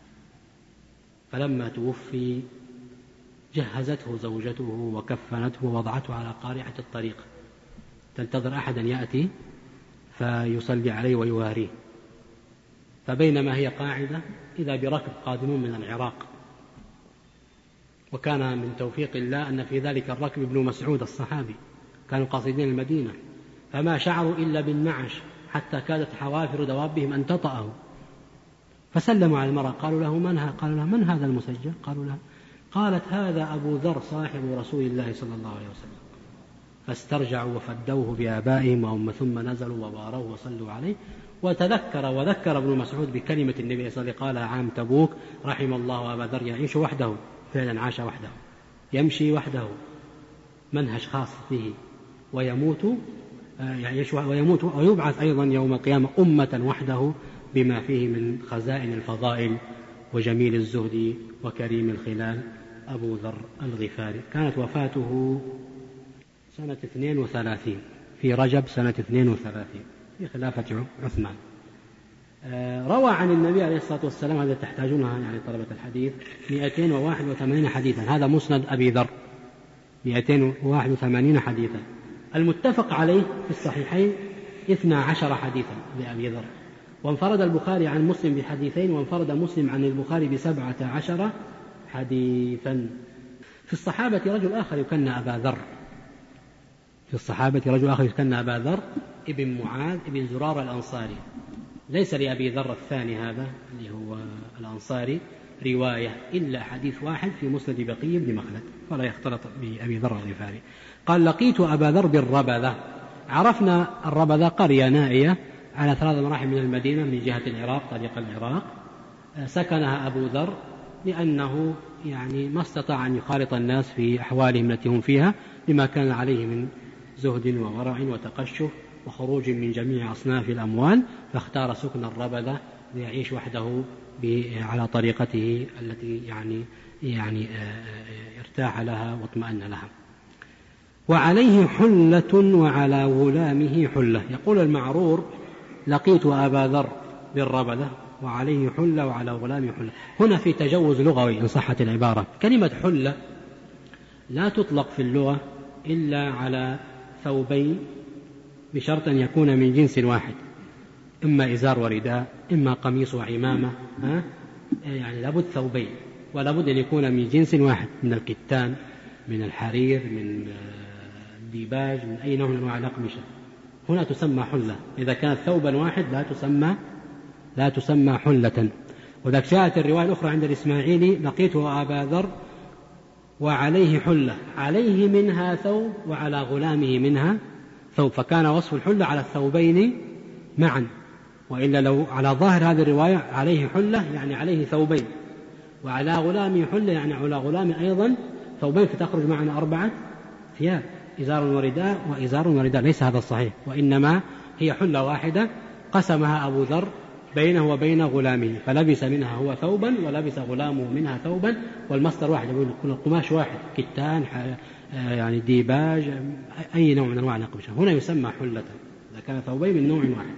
فلما توفي جهزته زوجته وكفنته ووضعته على قارعة الطريق، تنتظر أحدا يأتي فيصلي عليه ويواريه. فبينما هي قاعدة إذا بركب قادمون من العراق، وكان من توفيق الله أن في ذلك الركب ابن مسعود الصحابي، كانوا قاصدين المدينة، فما شعروا إلا بالنعش حتى كادت حوافر دوابهم أن تطأه. فسلموا على المرأة، قالوا له قالوا له: من هذا المسجل؟ قالوا له. قالت: هذا أبو ذر صاحب رسول الله صلى الله عليه وسلم. فاسترجعوا وفدوه بآبائهم ثم نزلوا وباروه وصلوا عليه. وذكر ابن مسعود بكلمة النبي صلى الله عليه وسلم قالها عام تبوك: رحم الله أبا ذر يعيش وحده. فعلا عاش وحده، يمشي وحده، منهج خاص فيه، ويموت ويبعث أيضا يوم القيامة أمة وحده، بما فيه من خزائن الفضائل وجميل الزهد وكريم الخلال. أبو ذر الغفاري كانت وفاته سنة 32 في رجب سنة 32 في خلافة عثمان. روى عن النبي عليه الصلاة والسلام، هذا تحتاجونها يعني طلبة الحديث، 281 حديثا. هذا مسند أبي ذر 281 حديثا. المتفق عليه في الصحيحين 12 حديثا لأبي ذر، وانفرد البخاري عن مسلم بحديثين، وانفرد مسلم عن البخاري ب17 حديثا. في الصحابة رجل آخر يكنى أبا ذر، في الصحابة رجل آخر يكنى أبا ذر ابن معاذ ابن زرار الأنصاري. ليس لأبي ذر الثاني هذا اللي هو الأنصاري رواية إلا حديث واحد في مسند بقي بن مخلد، ولا يختلط بأبي ذر الغفاري. قال: لقيت أبا ذر بالربذة. عرفنا الربذة قرية نائية على 3 مراحل من المدينة من جهة العراق، طريق العراق. سكنها أبو ذر لأنه يعني ما استطاع أن يخالط الناس في أحوالهم التي هم فيها، لما كان عليه من زهد وورع وتقشف وخروج من جميع أصناف الأموال، فاختار سكن الربذة ليعيش وحده على طريقته التي يعني ارتاح لها واطمأن لها. وعليه حلة وعلى غلامه حلة. يقول المعرور: لقيت أبا ذر بالربذة وعليه حلة وعلى غلامه حلة. هنا في تجوز لغوي إن صحت العبارة. كلمة حلة لا تطلق في اللغة إلا على ثوبين بشرط أن يكون من جنس واحد، إما إزار ورداء، إما قميص وعمامة، يعني لابد ثوبين، ولابد أن يكون من جنس واحد، من الكتان، من الحرير، من الديباج، من أي نوع من أنواع الأقمشة. هنا تسمى حلة. إذا كانت ثوبا واحد لا تسمى حلة. وذلك جاءت الرواية الأخرى عند الإسماعيلي: لقيته أبا ذر وعليه حلة، عليه منها ثوب وعلى غلامه منها ثوب، فكان وصف الحلة على الثوبين معا. وإلا لو على ظاهر هذه الرواية عليه حلة يعني عليه ثوبين، وعلى غلامه حلة يعني على غلامه أيضا ثوبين، فتخرج معنا 4 ثياب: إزار ورداء وإزار ورداء. ليس هذا الصحيح، وإنما هي حلة واحدة قسمها أبو ذر بينه وبين غلامه، فلبس منها هو ثوبا ولبس غلامه منها ثوبا، والمصدر واحد، يقول كل القماش واحد، كتان، يعني ديباج، أي نوع من أنواع الأقمشة. هنا يسمى حلة إذا كان ثوبين من نوع واحد.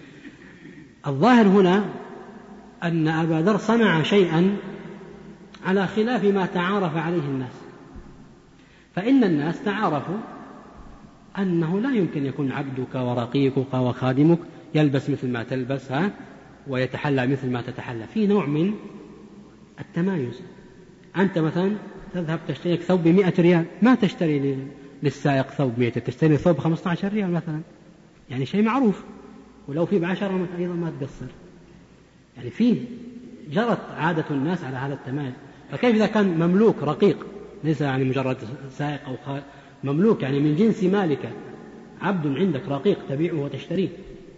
الظاهر هنا أن أبا ذر صنع شيئا على خلاف ما تعارف عليه الناس، فإن الناس تعارفوا أنه لا يمكن يكون عبدك ورقيقك وخادمك يلبس مثل ما تلبس ويتحلى مثل ما تتحلى. في نوع من التمايز. أنت مثلا تذهب تشتري ثوب ب100 ريال، ما تشتري للسائق ثوب 100، تشتري ثوب 15 ريال مثلا، يعني شيء معروف. ولو في ب10 أيضا ما تقصر. يعني فيه جرت عادة الناس على هذا التمايز. فكيف إذا كان مملوك رقيق، ليس يعني مجرد سائق أو مملوك يعني من جنس مالك، عبد عندك رقيق تبيعه وتشتريه،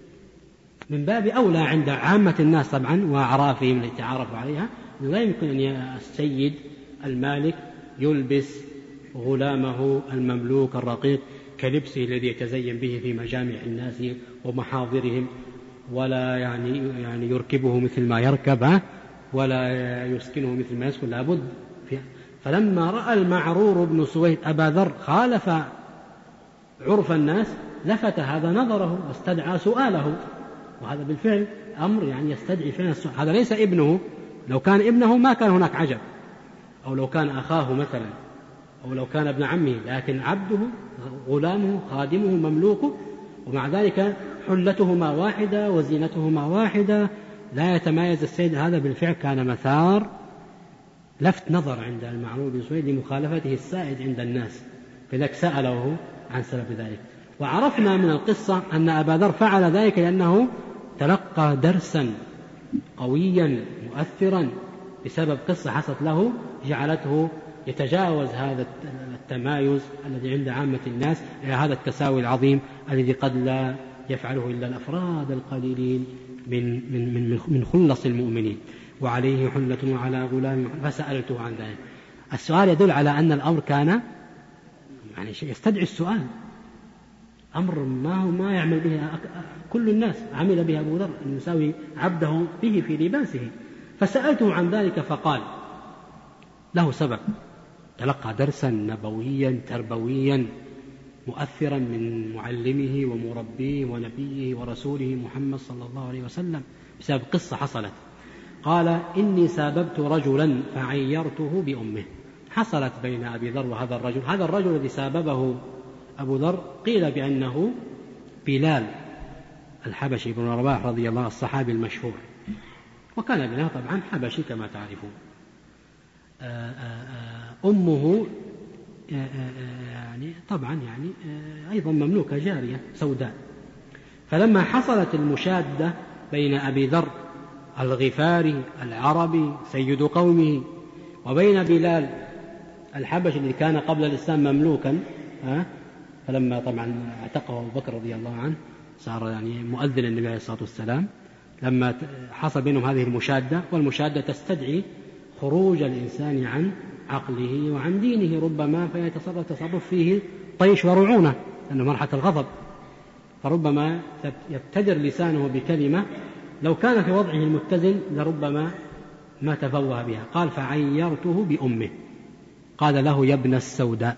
من باب أولى عند عامة الناس طبعا وأعرافهم التي تعارفوا عليها، لا يمكن أن السيد المالك يلبس غلامه المملوك الرقيق كلبسه الذي يتزين به في مجامع الناس ومحاضرهم، ولا يعني يركبه مثل ما يركب، ولا يسكنه مثل ما يسكن، لابد فلما رأى المعرور بن سويد أبا ذر خالف عرف الناس، لفت هذا نظره واستدعى سؤاله. وهذا بالفعل أمر يعني يستدعي فعلا السؤال. هذا ليس ابنه، لو كان ابنه ما كان هناك عجب، أو لو كان أخاه مثلا، أو لو كان ابن عمه، لكن عبده، غلامه، خادمه، مملوكه، ومع ذلك حلتهما واحدة وزينتهما واحدة، لا يتمايز السيد. هذا بالفعل كان مثار لفت نظر عند المعرور بن سويد لمخالفته السائد عند الناس، فلذلك سأله عن سبب ذلك. وعرفنا من القصة أن أبا ذر فعل ذلك لأنه تلقى درسا قويا مؤثرا بسبب قصة حصلت له جعلته يتجاوز هذا التمايز الذي عند عامة الناس إلى هذا التساوي العظيم الذي قد لا يفعله إلا الأفراد القليلين من خلص المؤمنين. وعليه حلة وعلى غلام، فسألته عن ذلك. السؤال يدل على أن الأمر كان يعني شيء يستدعي السؤال، أمر ما يعمل به كل الناس، عمل به أبو ذر أن يساوي عبده به في لباسه. فسألته عن ذلك فقال له سبب، تلقى درسا نبويا تربويا مؤثرا من معلمه ومربيه ونبيه ورسوله محمد صلى الله عليه وسلم بسبب قصة حصلت. قال: إني ساببت رجلا فعيرته بأمه. حصلت بين أبي ذر وهذا الرجل. هذا الرجل الذي ساببه أبو ذر قيل بأنه بلال الحبشي بن رباح رضي الله عنه، الصحابي المشهور، وكان بلال طبعا حبشي كما تعرفون. أمه يعني طبعا يعني أيضا مملوكة جارية سوداء. فلما حصلت المشادة بين أبي ذر الغفاري العربي سيد قومه وبين بلال الحبشي الذي كان قبل الإسلام مملوكا، فلما طبعا اعتقه أبو بكر رضي الله عنه صار يعني مؤذن النبي عليه الصلاة والسلام، لما حصل بينهم هذه المشادة، والمشادة تستدعي خروج الإنسان عن عقله وعن دينه ربما، فيتصرف تصرف فيه طيش ورعونة لأنه مرحلة الغضب، فربما يبتدر لسانه بكلمة لو كان في وضعه المتزن لربما ما تفوه بها. قال فعيرته بأمه، قال له يا ابن السوداء،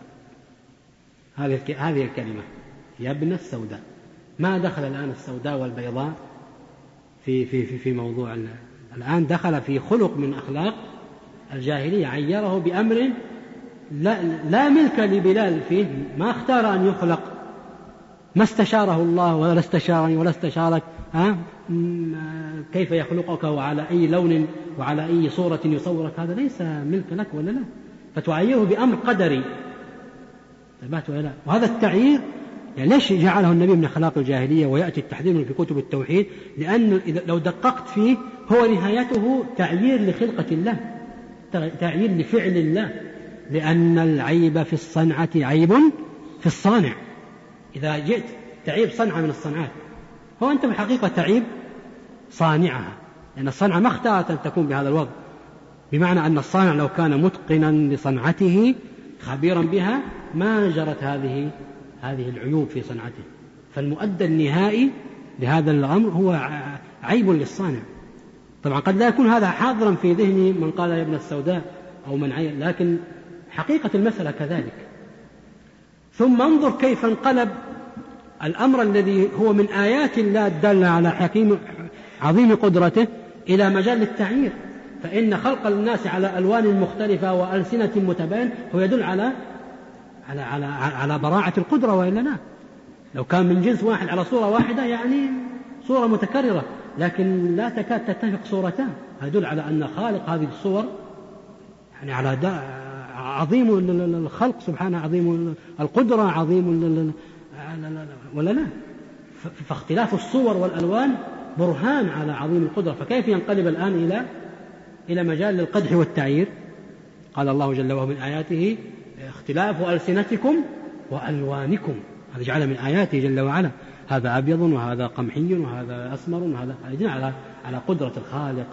هذه الكلمة يا ابن السوداء. ما دخل الآن السوداء والبيضاء في موضوع الآن، دخل في خلق من أخلاق الجاهلية. عيره بأمر لا ملك لبلال فيه، ما اختار أن يخلق، ما استشاره الله ولا استشارني ولا استشارك كيف يخلقك وعلى أي لون وعلى أي صورة يصورك، هذا ليس ملك لك ولا لا، فتعيره بأمر قدري. وهذا التعيير يعني ليش جعله النبي من أخلاق الجاهلية ويأتي التحذير في كتب التوحيد؟ لأن لو دققت فيه هو نهايته تعيير لخلقة الله، تعيير لفعل الله، لأن العيب في الصنعة عيب في الصانع. إذا جئت تعيب صنعة من الصنعات، هو أنت بالحقيقة تعيب صانعها، لأن الصنعة ما اختارت أن تكون بهذا الوضع، بمعنى أن الصانع لو كان متقنا لصنعته خبيرا بها ما جرت هذه العيوب في صنعته. فالمؤدى النهائي لهذا الأمر هو عيب للصانع. طبعا قد لا يكون هذا حاضرا في ذهن من قال يا ابن السوداء أو من عين، لكن حقيقة المسألة كذلك. ثم انظر كيف انقلب الأمر الذي هو من آيات الله الدالة على حكيم عظيم قدرته إلى مجال التعيير. فإن خلق الناس على ألوان مختلفة وألسنة متباين هو يدل على براعة القدرة، وإلا لا؟ لو كان من جنس واحد على صورة واحدة يعني صورة متكررة، لكن لا تكاد تتفق صورتان، يدل على أن خالق هذه الصور يعني على عظيم الخلق سبحانه، عظيم القدرة، عظيم ولا لا؟ فاختلاف الصور والألوان برهان على عظيم القدرة. فكيف ينقلب الآن إلى مجال القدح والتعيير؟ قال الله جل وعلا من آياته اختلاف ألسنتكم وألوانكم، هذا جعل من آياته جل وعلا، هذا أبيض وهذا قمحي وهذا أسمر، وهذا يدل على قدرة الخالق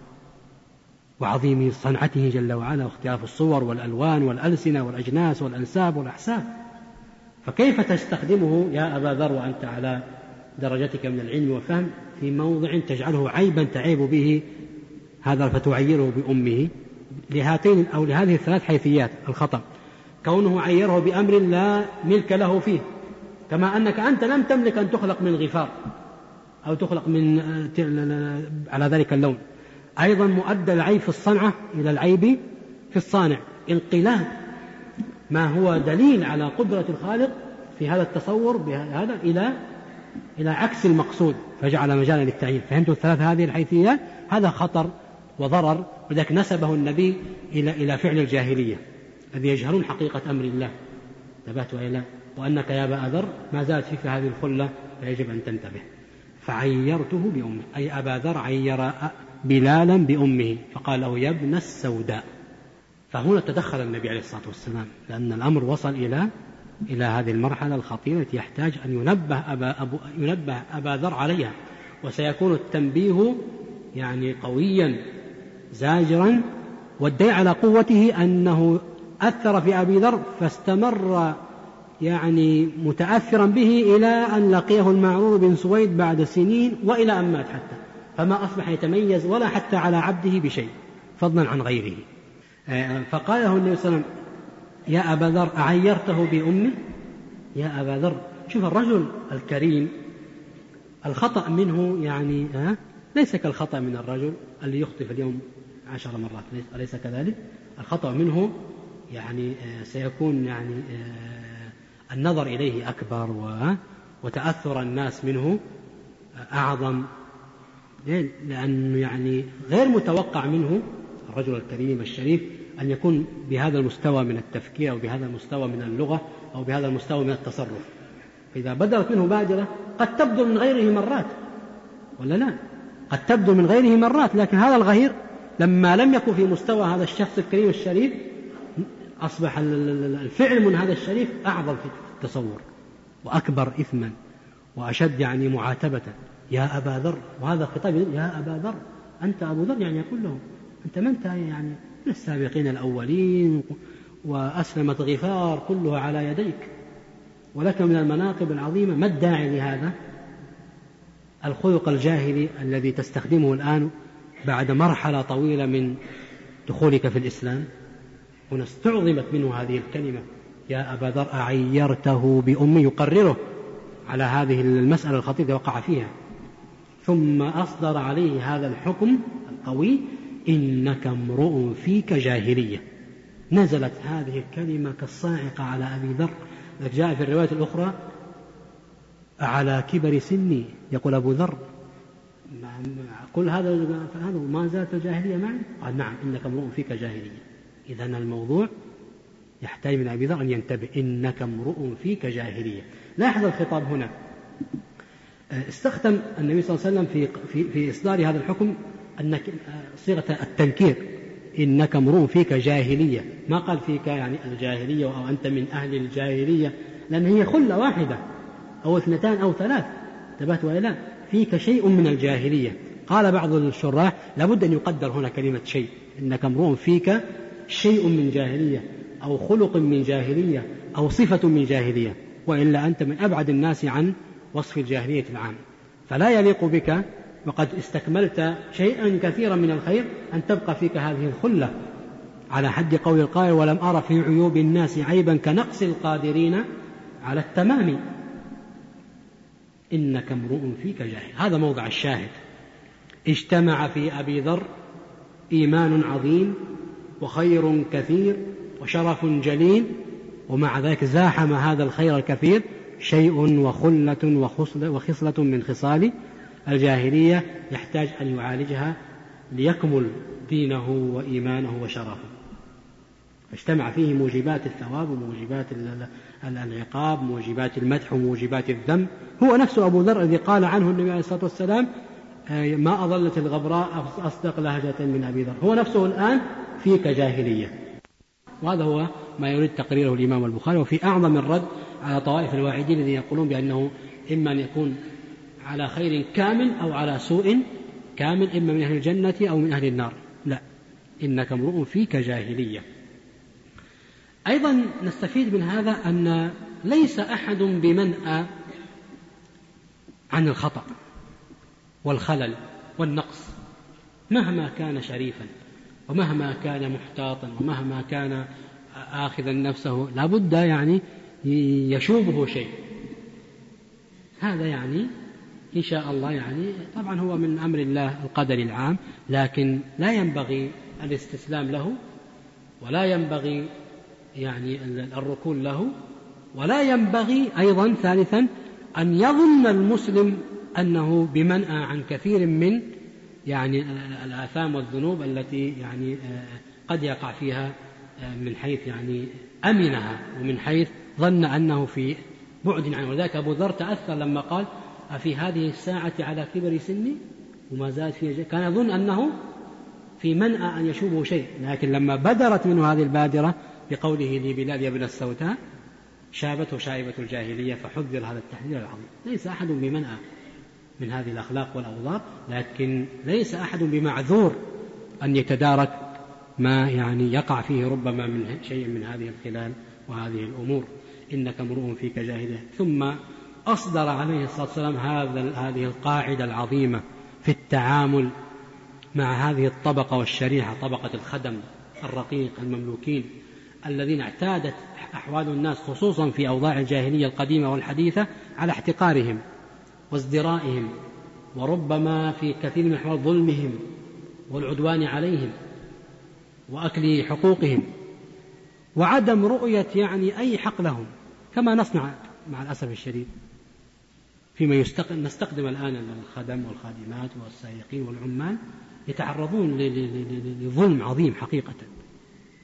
وعظيم صنعته جل وعلا، واختلاف الصور والألوان والألسنة والأجناس والأنساب والأحساب. فكيف تستخدمه يا أبا ذر وأنت على درجتك من العلم والفهم في موضع تجعله عيبا تعيب به هذا فتعيره بأمه؟ لهاتين أو لهذه الثلاث حيثيات الخطأ: كونه عيره بأمر لا ملك له فيه، كما أنك أنت لم تملك أن تخلق من غفار أو تخلق من على ذلك اللون. أيضا مؤدى العيب في الصنعة إلى العيب في الصانع، انقلاب ما هو دليل على قدرة الخالق في هذا التصور بهذا إلى عكس المقصود، فجعل مجالا للتعيين. فهمتوا الثلاث هذه الحيثيات؟ هذا خطر وضرر، وذلك نسبه النبي إلى فعل الجاهلية الذي يجهلون حقيقة أمر الله. نبات وإلا وأنك يا أبا ذر ما زالت فيك هذه الخلة، فيجب أن تنتبه. فعيرته بأمه، أي أبا ذر عير بلالا بأمه، فقال له يا ابن السوداء. فهنا تدخل النبي عليه الصلاة والسلام، لأن الأمر وصل إلى هذه المرحلة الخطيرة التي يحتاج أن ينبه أبا ذر عليها، وسيكون التنبيه يعني قويا زاجرا، والدليل على قوته أنه أثر في أبي ذر فاستمر يعني متأثرا به إلى أن لقيه المعرور بن سويد بعد سنين، وإلى أن مات حتى، فما أصبح يتميز ولا حتى على عبده بشيء فضلا عن غيره. فقال له النبي صلى الله عليه وسلم يا أبا ذر أعيرته بأمه؟ يا أبا ذر، شوف الرجل الكريم الخطأ منه يعني ليس كالخطأ من الرجل اللي يخطئ في اليوم 10 مرات، أليس كذلك؟ الخطأ منه يعني سيكون يعني النظر إليه أكبر وتأثر الناس منه أعظم، لأنه يعني غير متوقع منه الرجل الكريم الشريف أن يكون بهذا المستوى من التفكير أو بهذا المستوى من اللغة أو بهذا المستوى من التصرف. إذا بدرت منه بادرة قد تبدو من غيره مرات، ولا لا؟ قد تبدو من غيره مرات، لكن هذا الغير لما لم يكن في مستوى هذا الشخص الكريم الشريف أصبح الفعل من هذا الشريف أعظم في التصور وأكبر إثما وأشد يعني معاتبة. يا أبا ذر، وهذا خطاب يا أبا ذر، أنت أبو ذر، يعني يقول له أنت من أنت؟ يعني من السابقين الأولين، وأسلمت غفار كلها على يديك، ولك من المناقب العظيمة. ما الداعي لهذا الخلق الجاهلي الذي تستخدمه الآن بعد مرحلة طويلة من دخولك في الإسلام؟ هنا استعظمت منه هذه الكلمة يا أبا ذر، أعيرته بأمي، يقرره على هذه المسألة الخطيرة وقع فيها، ثم أصدر عليه هذا الحكم القوي: إنك امرؤ فيك جاهلية. نزلت هذه الكلمة كالصاعقة على أبي ذر. جاء في الرواية الأخرى: على كبر سني، يقول أبو ذر كل هذا ما زالت الجاهلية معي؟ قال نعم، إنك امرؤ فيك جاهلية. إذن الموضوع يحتاج من أبي ذر أن ينتبه، إنك امرؤ فيك جاهلية. لاحظ الخطاب هنا، استخدم النبي صلى الله عليه وسلم في إصدار هذا الحكم أنك صيغة التنكير، إنك امرؤ فيك جاهلية، ما قال فيك يعني الجاهلية أو أنت من أهل الجاهلية، لأن هي خلة واحدة أو اثنتان أو ثلاث، انتبهت وإلا؟ فيك شيء من الجاهلية. قال بعض الشراح لابد أن يقدر هنا كلمة شيء، إنك امرؤ فيك شيء من جاهلية أو خلق من جاهلية أو صفة من جاهلية، وإلا أنت من أبعد الناس عن وصف الجاهلية العام، فلا يليق بك وقد استكملت شيئا كثيرا من الخير أن تبقى فيك هذه الخلة، على حد قول القائل: ولم أرى في عيوب الناس عيبا كنقص القادرين على التمام. إنك امرؤ فيك جاهل. هذا موضع الشاهد. اجتمع في أبي ذر إيمان عظيم وخير كثير وشرف جليل، ومع ذلك زاحم هذا الخير الكثير شيء وخلة وخصلة من خصال الجاهلية يحتاج أن يعالجها ليكمل دينه وإيمانه وشرفه. اجتمع فيه موجبات الثواب وموجبات العقاب، موجبات المدح وموجبات الذم. هو نفس أبو ذر الذي قال عنه النبي عليه الصلاة والسلام: ما أضلت الغبراء أصدق لهجة من أبي ذر. هو نفسه الآن فيك جاهلية. وهذا هو ما يريد تقريره الإمام البخاري، وفي أعظم الرد على طوائف الواعدين الذين يقولون بأنه إما أن يكون على خير كامل أو على سوء كامل، إما من أهل الجنة أو من أهل النار. لا، إنك امرؤ فيك جاهلية. أيضا نستفيد من هذا أن ليس أحد بمنأى عن الخطأ والخلل والنقص، مهما كان شريفا ومهما كان محتاطا ومهما كان آخذا نفسه، لابد يعني يشوبه شيء. هذا يعني إن شاء الله يعني طبعا هو من أمر الله القدر العام، لكن لا ينبغي الاستسلام له، ولا ينبغي يعني الركون له، ولا ينبغي أيضا ثالثا أن يظن المسلم أنه بمنأى عن كثير من يعني الآثام والذنوب التي يعني قد يقع فيها من حيث يعني أمنها ومن حيث ظن أنه في بعد عنه. وذلك أبو ذر تأثر لما قال: أفي هذه الساعة على كبر سني، وما زاد فيه كان يظن أنه في منأى أن يشوبه شيء، لكن لما بدرت منه هذه البادرة بقوله لبلال يا ابن السوداء شابته شائبة الجاهلية، فحذر هذا التحذير العظيم. ليس أحد بمنأى من هذه الأخلاق والأوضاع، لكن ليس أحد بمعذور أن يتدارك ما يعني يقع فيه ربما من شيء من هذه الخلال وهذه الأمور. إنك امرؤ فيك جاهلية. ثم أصدر عليه الصلاة والسلام هذه القاعدة العظيمة في التعامل مع هذه الطبقة والشريحة، طبقة الخدم الرقيق المملوكين الذين اعتادت أحوال الناس خصوصا في أوضاع الجاهلية القديمة والحديثة على احتقارهم وازدرائهم، وربما في كثير من الأحوال ظلمهم والعدوان عليهم وأكل حقوقهم وعدم رؤية يعني أي حق لهم، كما نصنع مع الأسف الشديد فيما نستخدم الآن الخدم والخادمات والسائقين والعمال، يتعرضون لظلم عظيم حقيقة.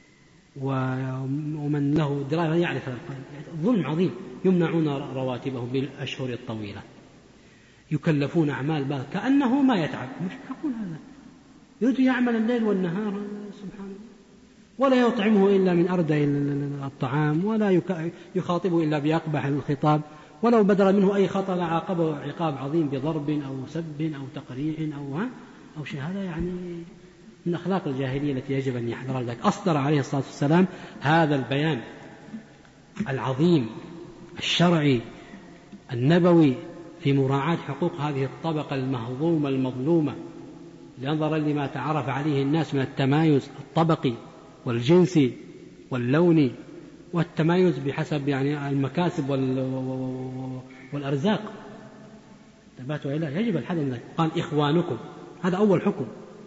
ومن له دراية يعرف ظلم عظيم. يمنعون رواتبهم بالأشهر الطويلة، يكلفون أعمال باطلة كأنه ما يتعب. مش معقول هذا، يريد يعمل الليل والنهار سبحان الله، ولا يطعمه إلا من أردى الطعام، ولا يخاطبه إلا بأقبح الخطاب، ولو بدر منه أي خطأ عاقبه عقاب عظيم بضرب أو سب أو تقريع أو شيء. هذا يعني من أخلاق الجاهلية التي يجب أن يحذر ذلك. أصدر عليه الصلاة والسلام هذا البيان العظيم الشرعي النبوي في مراعاة حقوق هذه الطبقة المهضومة المظلومة، نظرا لما تعرف عليه الناس من التمايز الطبقي والجنسي واللوني، والتمايز بحسب يعني المكاسب والأرزاق. تباتوا إليه يجب الحذر من ذلك. قال إخوانكم، هذا أول حكم.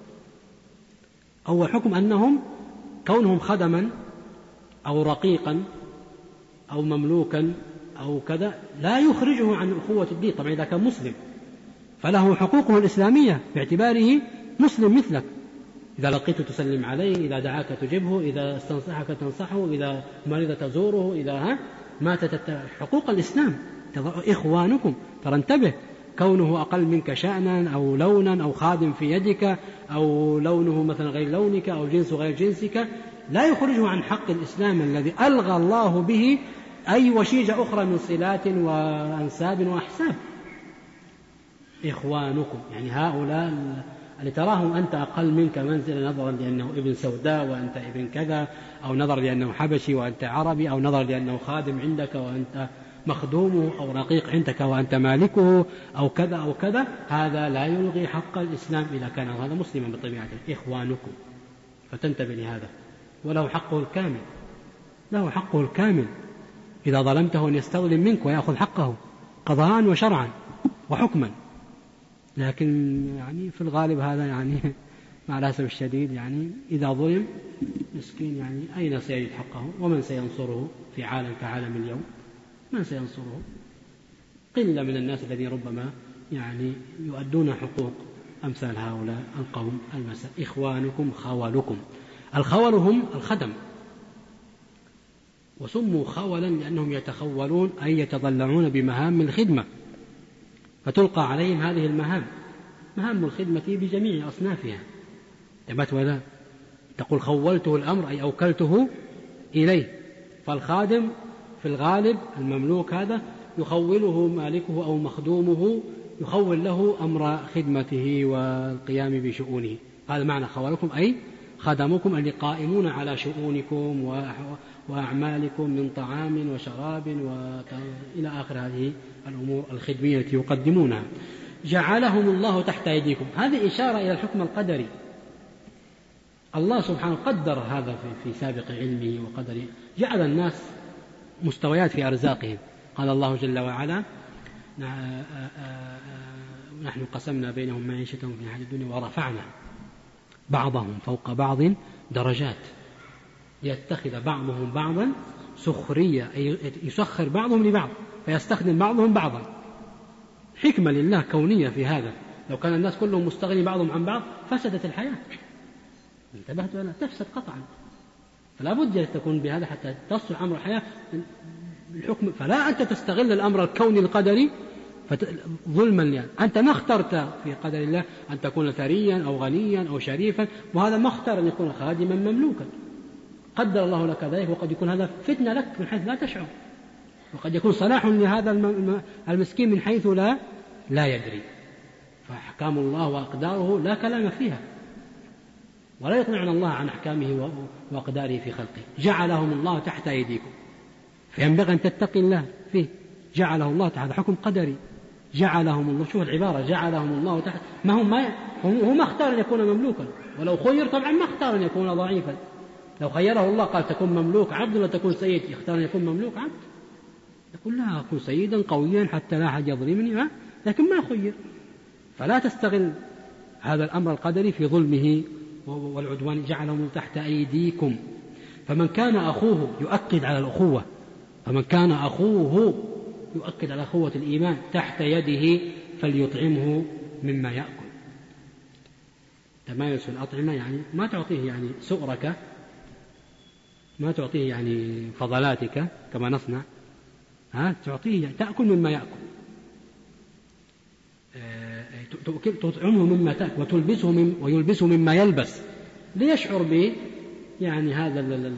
أول حكم أنهم كونهم خدما أو رقيقا أو مملوكا أو كذا لا يخرجه عن أخوة الدين. طبعا إذا كان مسلم فله حقوقه الإسلامية باعتباره مسلم مثلك، إذا لقيت تسلم عليه، إذا دعاك تجبه، إذا استنصحك تنصحه، إذا مرض تزوره، إذا ماتت حقوق الإسلام. إخوانكم، ترى انتبه، كونه أقل منك شأنا أو لونا أو خادم في يدك أو لونه مثلا غير لونك أو جنسه غير جنسك لا يخرجه عن حق الإسلام الذي ألغى الله به أي وشيجة أخرى من صلات وأنساب وأحساب. إخوانكم يعني هؤلاء اللي تراهم أنت أقل منك منزلا نظرا لأنه ابن سوداء وأنت ابن كذا، أو نظرا لأنه حبشي وأنت عربي، أو نظرا لأنه خادم عندك وأنت مخدومه، أو رقيق عندك وأنت مالكه، أو كذا أو كذا، هذا لا يلغي حق الإسلام إذا كان هذا مسلما بطبيعته. إخوانكم، فتنتبه لهذا، وله حقه الكامل، له حقه الكامل إذا ظلمته أن يستظلم منك ويأخذ حقه قضاء وشرعا وحكما. لكن يعني في الغالب هذا يعني مع الأسف الشديد يعني إذا ظلم مسكين يعني أين سيجد حقه؟ ومن سينصره في عالم كعالم اليوم؟ من سينصره؟ قلة من الناس الذين ربما يعني يؤدون حقوق أمثال هؤلاء القوم المساء. إخوانكم خولكم، الخول هم الخدم، وسموا خولا لأنهم يتخولون أي يتضلعون بمهام الخدمة، فتلقى عليهم هذه المهام، مهام الخدمة بجميع أصنافها. تبت ولا تقول خولته الأمر أي أوكلته إليه. فالخادم في الغالب المملوك هذا يخوله مالكه أو مخدومه، يخول له أمر خدمته والقيام بشؤونه. هذا معنى خولكم أي خدمكم اللي قائمون على شؤونكم وأعمالكم من طعام وشراب إلى آخر هذه الأمور الخدمية التي يقدمونها. جعلهم الله تحت أيديكم، هذه إشارة إلى الحكم القدري. الله سبحانه قدر هذا في سابق علمه وقدره، جعل الناس مستويات في أرزاقهم. قال الله جل وعلا نحن قسمنا بينهم معيشتهم في الحياة الدنيا ورفعنا بعضهم فوق بعض درجات ليتخذ بعضهم بعضا سخرية، أي يسخر بعضهم لبعض فيستخدم بعضهم بعضا. حكمة لله كونية في هذا. لو كان الناس كلهم مستغني بعضهم عن بعض فسدت الحياة، انتبهت ولا تفسد قطعا. فلا بد أن تكون بهذا حتى تصل أمر الحياة الحكم. فلا أنت تستغل الأمر الكوني القدري ظلما يعني. أنت ما اخترت في قدر الله أن تكون ثريا أو غنيا أو شريفا، وهذا ما اختار أن يكون خادما مملوكا. قدر الله لك ذلك، وقد يكون هذا فتنة لك من حيث لا تشعر، وقد يكون صلاح لهذا المسكين من حيث لا يدري. فأحكام الله وأقداره لا كلام فيها، ولا يطلعون الله عن أحكامه وأقداره في خلقه. جعلهم الله تحت أيديكم، فينبغي أن تتقي الله فيه. جعله الله تحت حكم قدري، جعلهم الله، شوف العبارة، جعلهم الله تحت. هو ما اختار أن يكون مملوكا، ولو خير طبعا ما اختار أن يكون ضعيفا. لو خيره الله قال تكون مملوك عبد ولا تكون سيد، يختار أن يكون مملوك عبد، يقول لا أكون سيدا قويا حتى لا أحد يظلمني، لكن ما خير. فلا تستغل هذا الأمر القدري في ظلمه والعدوان. جعلهم تحت أيديكم، فمن كان أخوه يؤكد على الأخوة، فمن كان أخوه يؤكد على أخوة الإيمان تحت يده فليطعمه مما يأكل. تمايز في الأطعمة يعني ما تعطيه يعني سؤرك ما تعطيه يعني فضلاتك كما نصنع، تعطيه تأكل مما يأكل، تطعمه مما تأكل ويلبسه مما يلبس، ليشعر ب يعني هذا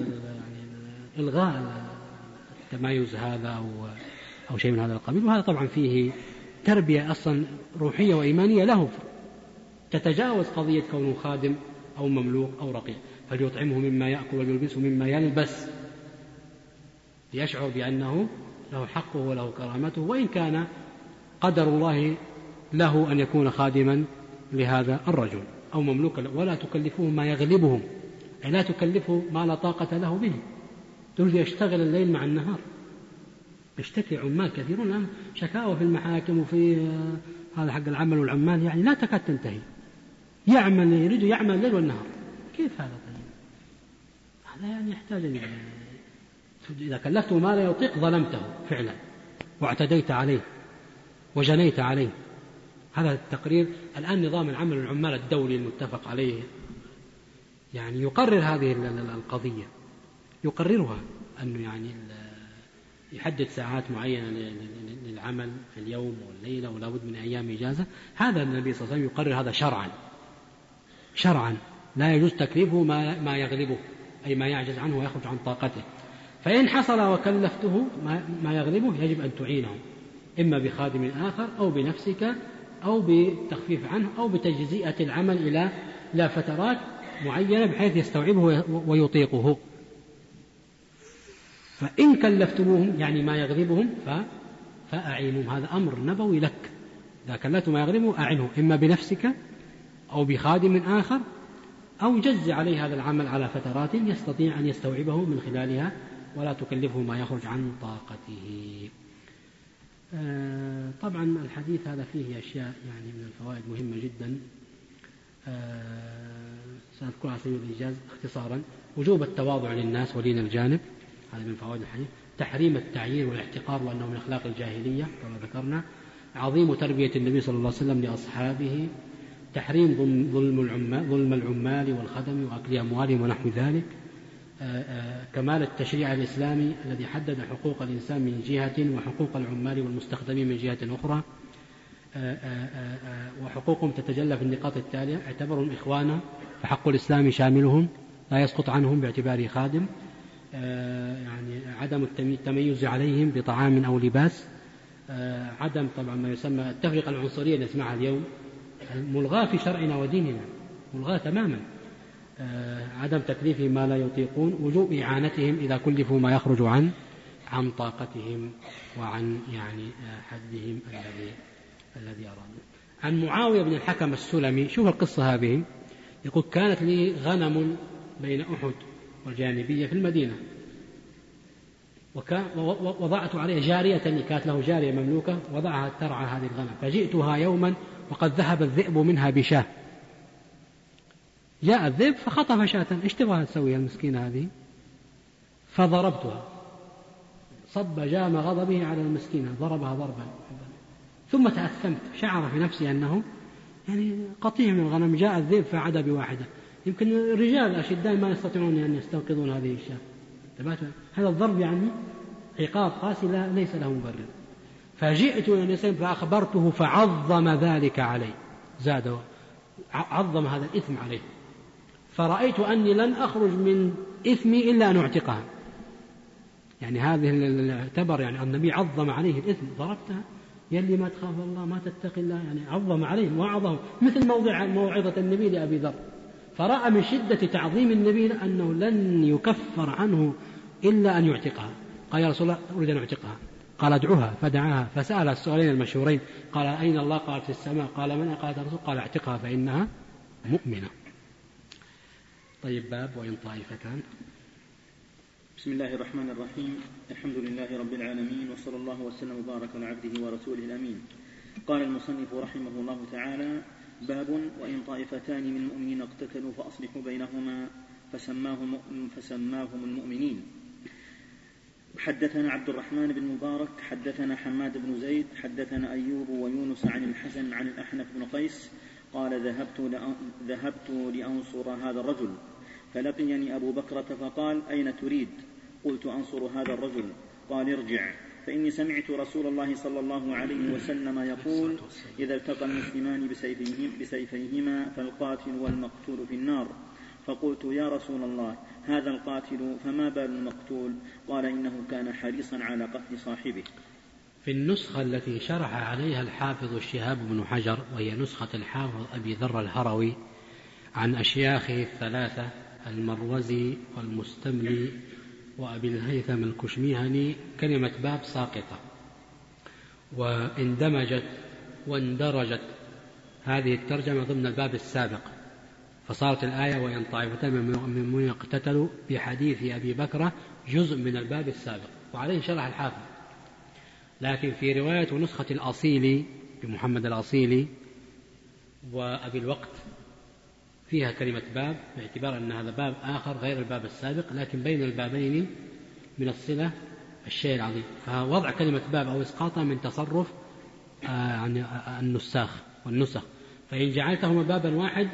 إلغاء التمايز هذا أو شيء من هذا القبيل. وهذا طبعا فيه تربية أصلا روحية وإيمانية له، تتجاوز قضية كونه خادم أو مملوك أو رقيق. فليطعمه مما يأكل ويلبسه مما يلبس، ليشعر بأنه له حقه وله كرامته، وإن كان قدر الله له أن يكون خادما لهذا الرجل أو مملوكا له. ولا تكلفه ما يغلبهم، أي لا تكلفه ما لا طاقة له به، تريد يشتغل الليل مع النهار. يشتكي عمال كثيرون الآن شكاوى في المحاكم وفي هذا حق العمل والعمال، يعني لا تكاد تنتهي، يريد يعمل الليل والنهار. كيف هذا؟ طيب هذا يعني يحتاج، إذا كلفته ما لا يطيق ظلمته فعلا واعتديت عليه وجنيت عليه. هذا التقرير الآن نظام العمل والعمال الدولي المتفق عليه يعني يقرر هذه القضية، يقررها أنه يعني يحدد ساعات معينة للعمل في اليوم والليلة ولا بد من أيام إجازة. هذا النبي صلى الله عليه وسلم يقرر هذا شرعا لا يجوز تكليفه ما يغلبه، أي ما يعجز عنه ويخرج عن طاقته. فإن حصل وكلفته ما يغلبه يجب أن تعينه، إما بخادم آخر أو بنفسك أو بتخفيف عنه أو بتجزئة العمل إلى فترات معينة بحيث يستوعبه ويطيقه. فإن كلفتموهم يعني ما يغلبهم فأعينهم، هذا أمر نبوي لك. إذا كلفت ما يغلبه أعنه، إما بنفسك أو بخادم آخر، أو جز عليه هذا العمل على فترات يستطيع أن يستوعبه من خلالها، ولا تكلفه ما يخرج عن طاقته. طبعا الحديث هذا فيه أشياء يعني من الفوائد مهمة جدا، سأذكرها على سبيل الإيجاز اختصارا. وجوب التواضع للناس ولين الجانب، هذا من فوائد الحديث. تحريم التعيير والاحتقار وأنه من أخلاق الجاهلية كما ذكرنا. عظيم تربية النبي صلى الله عليه وسلم لأصحابه. تحريم ظلم العمال والخدم وأكل أموالهم ونحو ذلك. كمال التشريع الإسلامي الذي حدد حقوق الإنسان من جهة وحقوق العمال والمستخدمين من جهة أخرى، وحقوقهم تتجلى في النقاط التالية: اعتبرهم إخوانا فحق الإسلام شاملهم لا يسقط عنهم باعتباره خادم. يعني عدم التميز عليهم بطعام أو لباس. عدم طبعا ما يسمى التفرقة العنصرية نسمعها اليوم، ملغاة في شرعنا وديننا، ملغاة تماما. عدم تكليفهم ما لا يطيقون. وجوب إعانتهم إذا كلفوا ما يخرج عن طاقتهم وعن يعني حدهم الذي أرادوا. عن معاوية بن الحكم السلمي، شوف القصة هذه، يقول: كانت لي غنم بين أحد والجانبية في المدينة، وضعت عليها جارية، كانت له جارية مملوكة وضعها ترعى هذه الغنم، فجئتها يوما وقد ذهب الذئب منها بشاة. جاء الذئب فخطف شاة، ايش تبغى تسوي المسكينة هذه؟ فضربتها، صب جام غضبه على المسكينة، ضربها ضربا. ثم تأثمت، شعر في نفسي أنه يعني قطيع من الغنم، جاء الذئب فعدا بواحدة. يمكن الرجال الأشداء ما يستطيعون أن يستنقذون هذه الشاة. هذا الضرب يعني عقاب قاسي ليس له مبرر. فجئت إلى النبي فأخبرته فعظم ذلك علي، زاد عظم هذا الإثم عليه. فرأيت أني لن أخرج من إثمي إلا أن أعتقها. يعني هذه اللي اعتبر يعني النبي عظم عليه الإثم، ضربتها يلي ما تخاف الله ما تتقي الله، يعني عظم عليه وعظه، مثل موعظة النبي لأبي ذر. فرأى من شدة تعظيم النبي أنه لن يكفر عنه إلا أن يعتقها. قال: يا رسول الله أريد أن أعتقها. قال: ادعوها، فدعاها، فسأل السؤالين المشهورين: قال: أين الله؟ قال: في السماء. قال: من؟ قال: الرسول. قال: اعتقها فإنها مؤمنة. طيب، باب وإن طائفتان. بسم الله الرحمن الرحيم. الحمد لله رب العالمين، وصلى الله وسلم وبارك على عبده ورسوله الأمين. قال المصنف رحمه الله تعالى: باب وإن طائفتان من المؤمنين اقتتلوا فأصلحوا بينهما فسماهم المؤمنين. حدثنا عبد الرحمن بن مبارك حدثنا حماد بن زيد حدثنا أيوب ويونس عن الحسن عن الأحنف بن قيس قال: ذهبت لأنصر هذا الرجل، فلقيني أبو بكرة فقال: أين تريد؟ قلت: أنصر هذا الرجل. قال: ارجع، فإني سمعت رسول الله صلى الله عليه وسلم يقول: إذا التقى المسلمان بسيفيهما فالقاتل والمقتول في النار. فقلت: يا رسول الله، هذا القاتل فما بال المقتول؟ قال: إنه كان حريصا على قتل صاحبه. في النسخة التي شرح عليها الحافظ الشهاب بن حجر، وهي نسخة الحافظ أبي ذر الهروي عن أشياخه الثلاثة المروزي والمستملي وأبي الهيثم الكشميهني، كلمة باب ساقطة، واندمجت واندرجت هذه الترجمة ضمن الباب السابق، فصارت الآية: وإن طائفتان من المؤمنين اقتتلوا بحديث أبي بكرة جزء من الباب السابق، وعليه شرح الحافظ. لكن في رواية نسخة الأصيلي بمحمد الأصيلي وأبي الوقت فيها كلمة باب، باعتبار أن هذا باب آخر غير الباب السابق، لكن بين البابين من الصلة الشيء العظيم. فوضع كلمة باب أو إسقاطها من تصرف النساخ والنسخ، فإن جعلتهما بابا واحد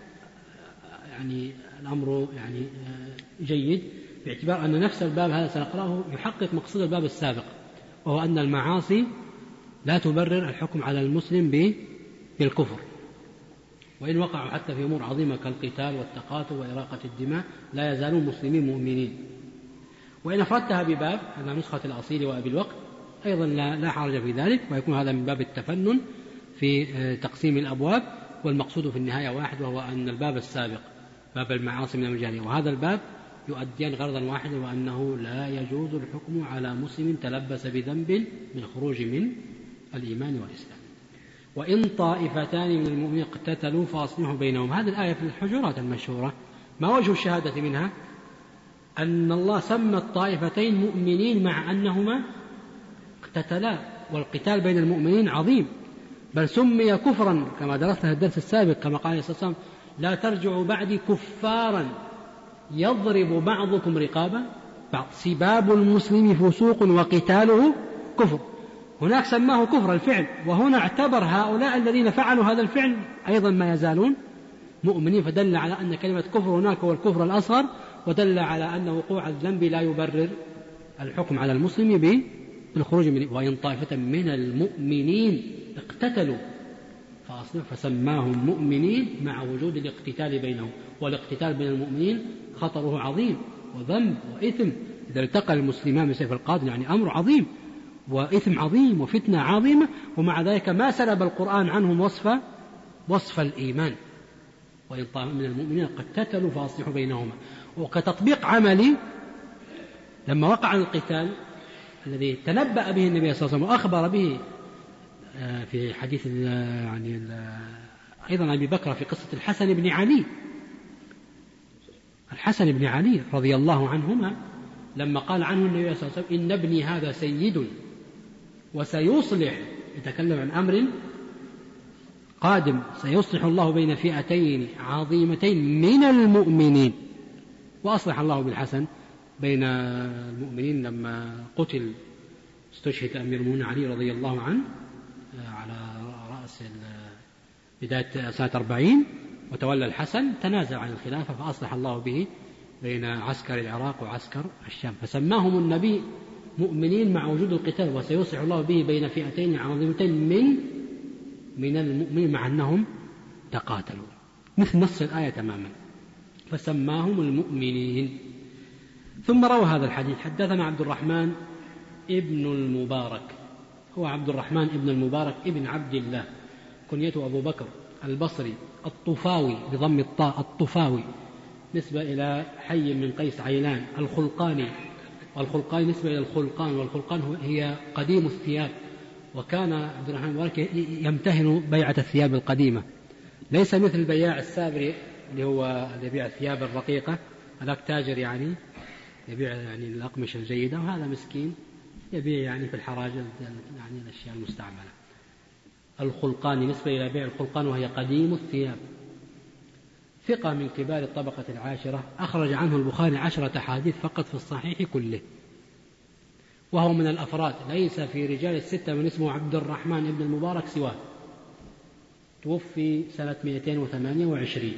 يعني الأمر يعني جيد، باعتبار أن نفس الباب هذا سنقرأه يحقق مقصود الباب السابق، وهو أن المعاصي لا تبرر الحكم على المسلم بالكفر، وإن وقعوا حتى في أمور عظيمة كالقتال والتقاتل وإراقة الدماء لا يزالون مسلمين مؤمنين. وإن أفردتها بباب على نسخة الأصيل وأبي الوقت أيضا لا حرج في ذلك، ويكون هذا من باب التفنن في تقسيم الأبواب، والمقصود في النهاية واحد، وهو أن الباب السابق باب المعاصي من الجاهلية وهذا الباب يؤديان غرضا واحدا، وأنه لا يجوز الحكم على مسلم تلبس بذنب من خروج من الإيمان والإسلام. وإن طائفتان من المؤمنين اقتتلوا فأصلحوا بينهم. هذه الآية في الحجرات المشهورة، ما وجه الشهادة منها؟ أن الله سمى الطائفتين مؤمنين مع أنهما اقتتلا، والقتال بين المؤمنين عظيم، بل سمي كفرا كما درسنا الدرس السابق، كما قال عليه الصلاة والسلام: لا ترجعوا بعدي كفارا يضرب بعضكم رقاب بعض، سباب المسلم فسوق وقتاله كفر. هناك سماه كفر الفعل، وهنا اعتبر هؤلاء الذين فعلوا هذا الفعل أيضا ما يزالون مؤمنين، فدل على أن كلمة كفر هناك هو الكفر الأصغر، ودل على أن وقوع الذنب لا يبرر الحكم على المسلم بالخروج من. وإن طائفة من المؤمنين اقتتلوا فأصلحوا، فسماهم مؤمنين مع وجود الاقتتال بينهم، والاقتتال بين المؤمنين خطره عظيم وذنب وإثم، إذا التقى المسلمان بسيف القاتل يعني أمر عظيم وإثم عظيم وفتنة عظيمة، ومع ذلك ما سلب القرآن عنهم وصف الإيمان. وإن طائفة من المؤمنين اقتتلوا فأصلحوا بينهما. وكتطبيق عملي لما وقع القتال الذي تنبأ به النبي صلى الله عليه وسلم وأخبر به في حديث يعني أيضا أبي بكر في قصة الحسن بن علي رضي الله عنهما، لما قال عنه النبي صلى الله عليه وسلم: إن ابني هذا سيد وسيصلح، يتكلم عن أمر قادم، سيصلح الله بين فئتين عظيمتين من المؤمنين. وأصلح الله بالحسن بين المؤمنين لما قتل، استشهد أمير المؤمنين علي رضي الله عنه على رأس بداية سنة 40، وتولى الحسن، تنازع عن الخلافة، فأصلح الله به بين عسكر العراق وعسكر الشام، فسماهم النبي مؤمنين مع وجود القتال، وسيصلح الله به بين فئتين عظيمتين من المؤمنين مع أنهم تقاتلوا، مثل نص الآية تماما، فسماهم المؤمنين. ثم روى هذا الحديث: حدثنا عبد الرحمن ابن المبارك، هو عبد الرحمن ابن المبارك ابن عبد الله، كنيته أبو بكر البصري الطفاوي بضم الطاء، الطفاوي نسبة إلى حي من قيس عيلان، الخلقاني، والخلقاني نسبة إلى الخلقان، والخلقان هي قديم الثياب، وكان عبد الرحمن المبارك يمتهن بيعة الثياب القديمة، ليس مثل البياع السابري اللي هو يبيع الثياب الرقيقة، هذاك تاجر يعني يبيع يعني الأقمشة الجيدة، وهذا مسكين يبيع يعني في الحراج يعني الأشياء المستعملة. الخلقاني نسبة إلى بيع الخلقان، وهي قديم الثياب، ثقة من كبار الطبقة العاشرة، أخرج عنه البخاري 10 أحاديث فقط في الصحيح كله، وهو من الأفراد، ليس في رجال الستة من اسمه عبد الرحمن ابن المبارك سواه، توفي سنة 228.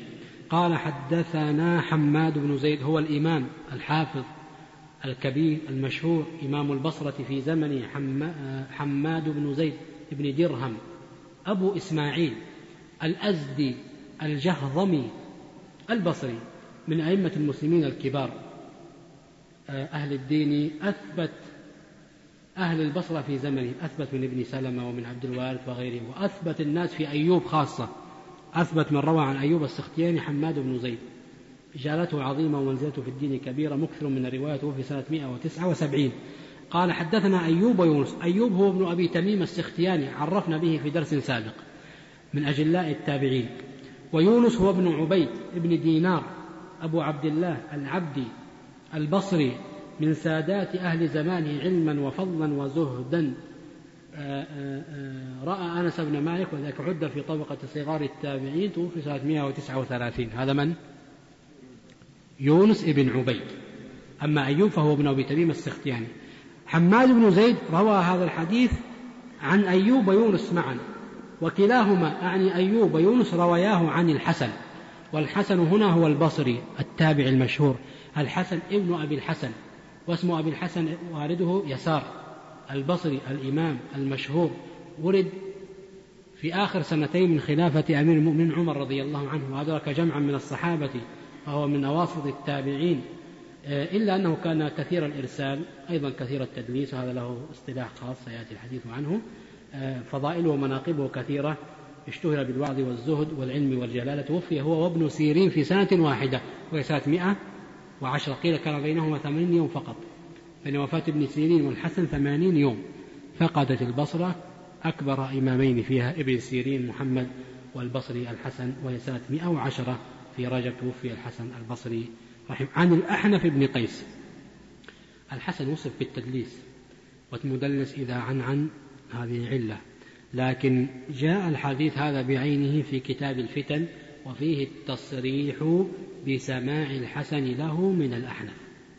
قال حدثنا حماد بن زيد، هو الإمام الحافظ الكبير المشهور إمام البصرة في زمنه، حماد بن زيد بن درهم أبو إسماعيل الأزدي الجهضمي البصري، من أئمة المسلمين الكبار أهل الدين، أثبت أهل البصرة في زمنه، أثبت من ابن سلمة ومن عبد الوارث وغيره، وأثبت الناس في أيوب خاصة، أثبت من روى عن أيوب السختياني حماد بن زيد، إجالته عظيمة ومنزلته في الدين كبيرة، مكثر من الرواية، في سنة 179. قال حدثنا أيوب ويونس. أيوب هو ابن أبي تميم السختياني، عرفنا به في درس سابق، من أجلاء التابعين. ويونس هو ابن عبيد ابن دينار أبو عبد الله العبدي البصري، من سادات أهل زمانه علما وفضلا وزهدا، رأى أنس بن مالك، وذلك عد في طبقة صغار التابعين، توفي سنة 139. هذا من؟ يونس ابن عبيد. أما أيوب فهو ابن أبي تميم السختياني. حماد بن زيد روى هذا الحديث عن أيوب ويونس معا، وكلاهما أعني أيوب ويونس روياه عن الحسن، والحسن هنا هو البصري التابع المشهور، الحسن ابن أبي الحسن، واسم أبي الحسن والده يسار، البصري الإمام المشهور، ولد في آخر سنتين من خلافة أمير المؤمنين عمر رضي الله عنه، وأدرك جمعا من الصحابة، وهو من أواسط التابعين، إلا أنه كان كثير الإرسال، أيضا كثير التدليس، وهذا له اصطلاح خاص سيأتي الحديث عنه. فضائله ومناقبه كثيرة، اشتهر بالوعظ والزهد والعلم والجلالة. توفي هو وابن سيرين في سنة واحدة، وهي سنة 110، قيل كان بينهما 80 يوم فقط، بين وفاة ابن سيرين والحسن 80 يوم. فقدت البصرة أكبر إمامين فيها، ابن سيرين محمد، والبصري الحسن، وهي سنة 110 في رجب توفي الحسن البصري رحمه. عن الأحنف بن قيس. الحسن وصف بالتدليس، والمدلس إذا عن هذه علة، لكن جاء الحديث هذا بعينه في كتاب الفتن، وفيه التصريح بسماع الحسن له من الأحنف.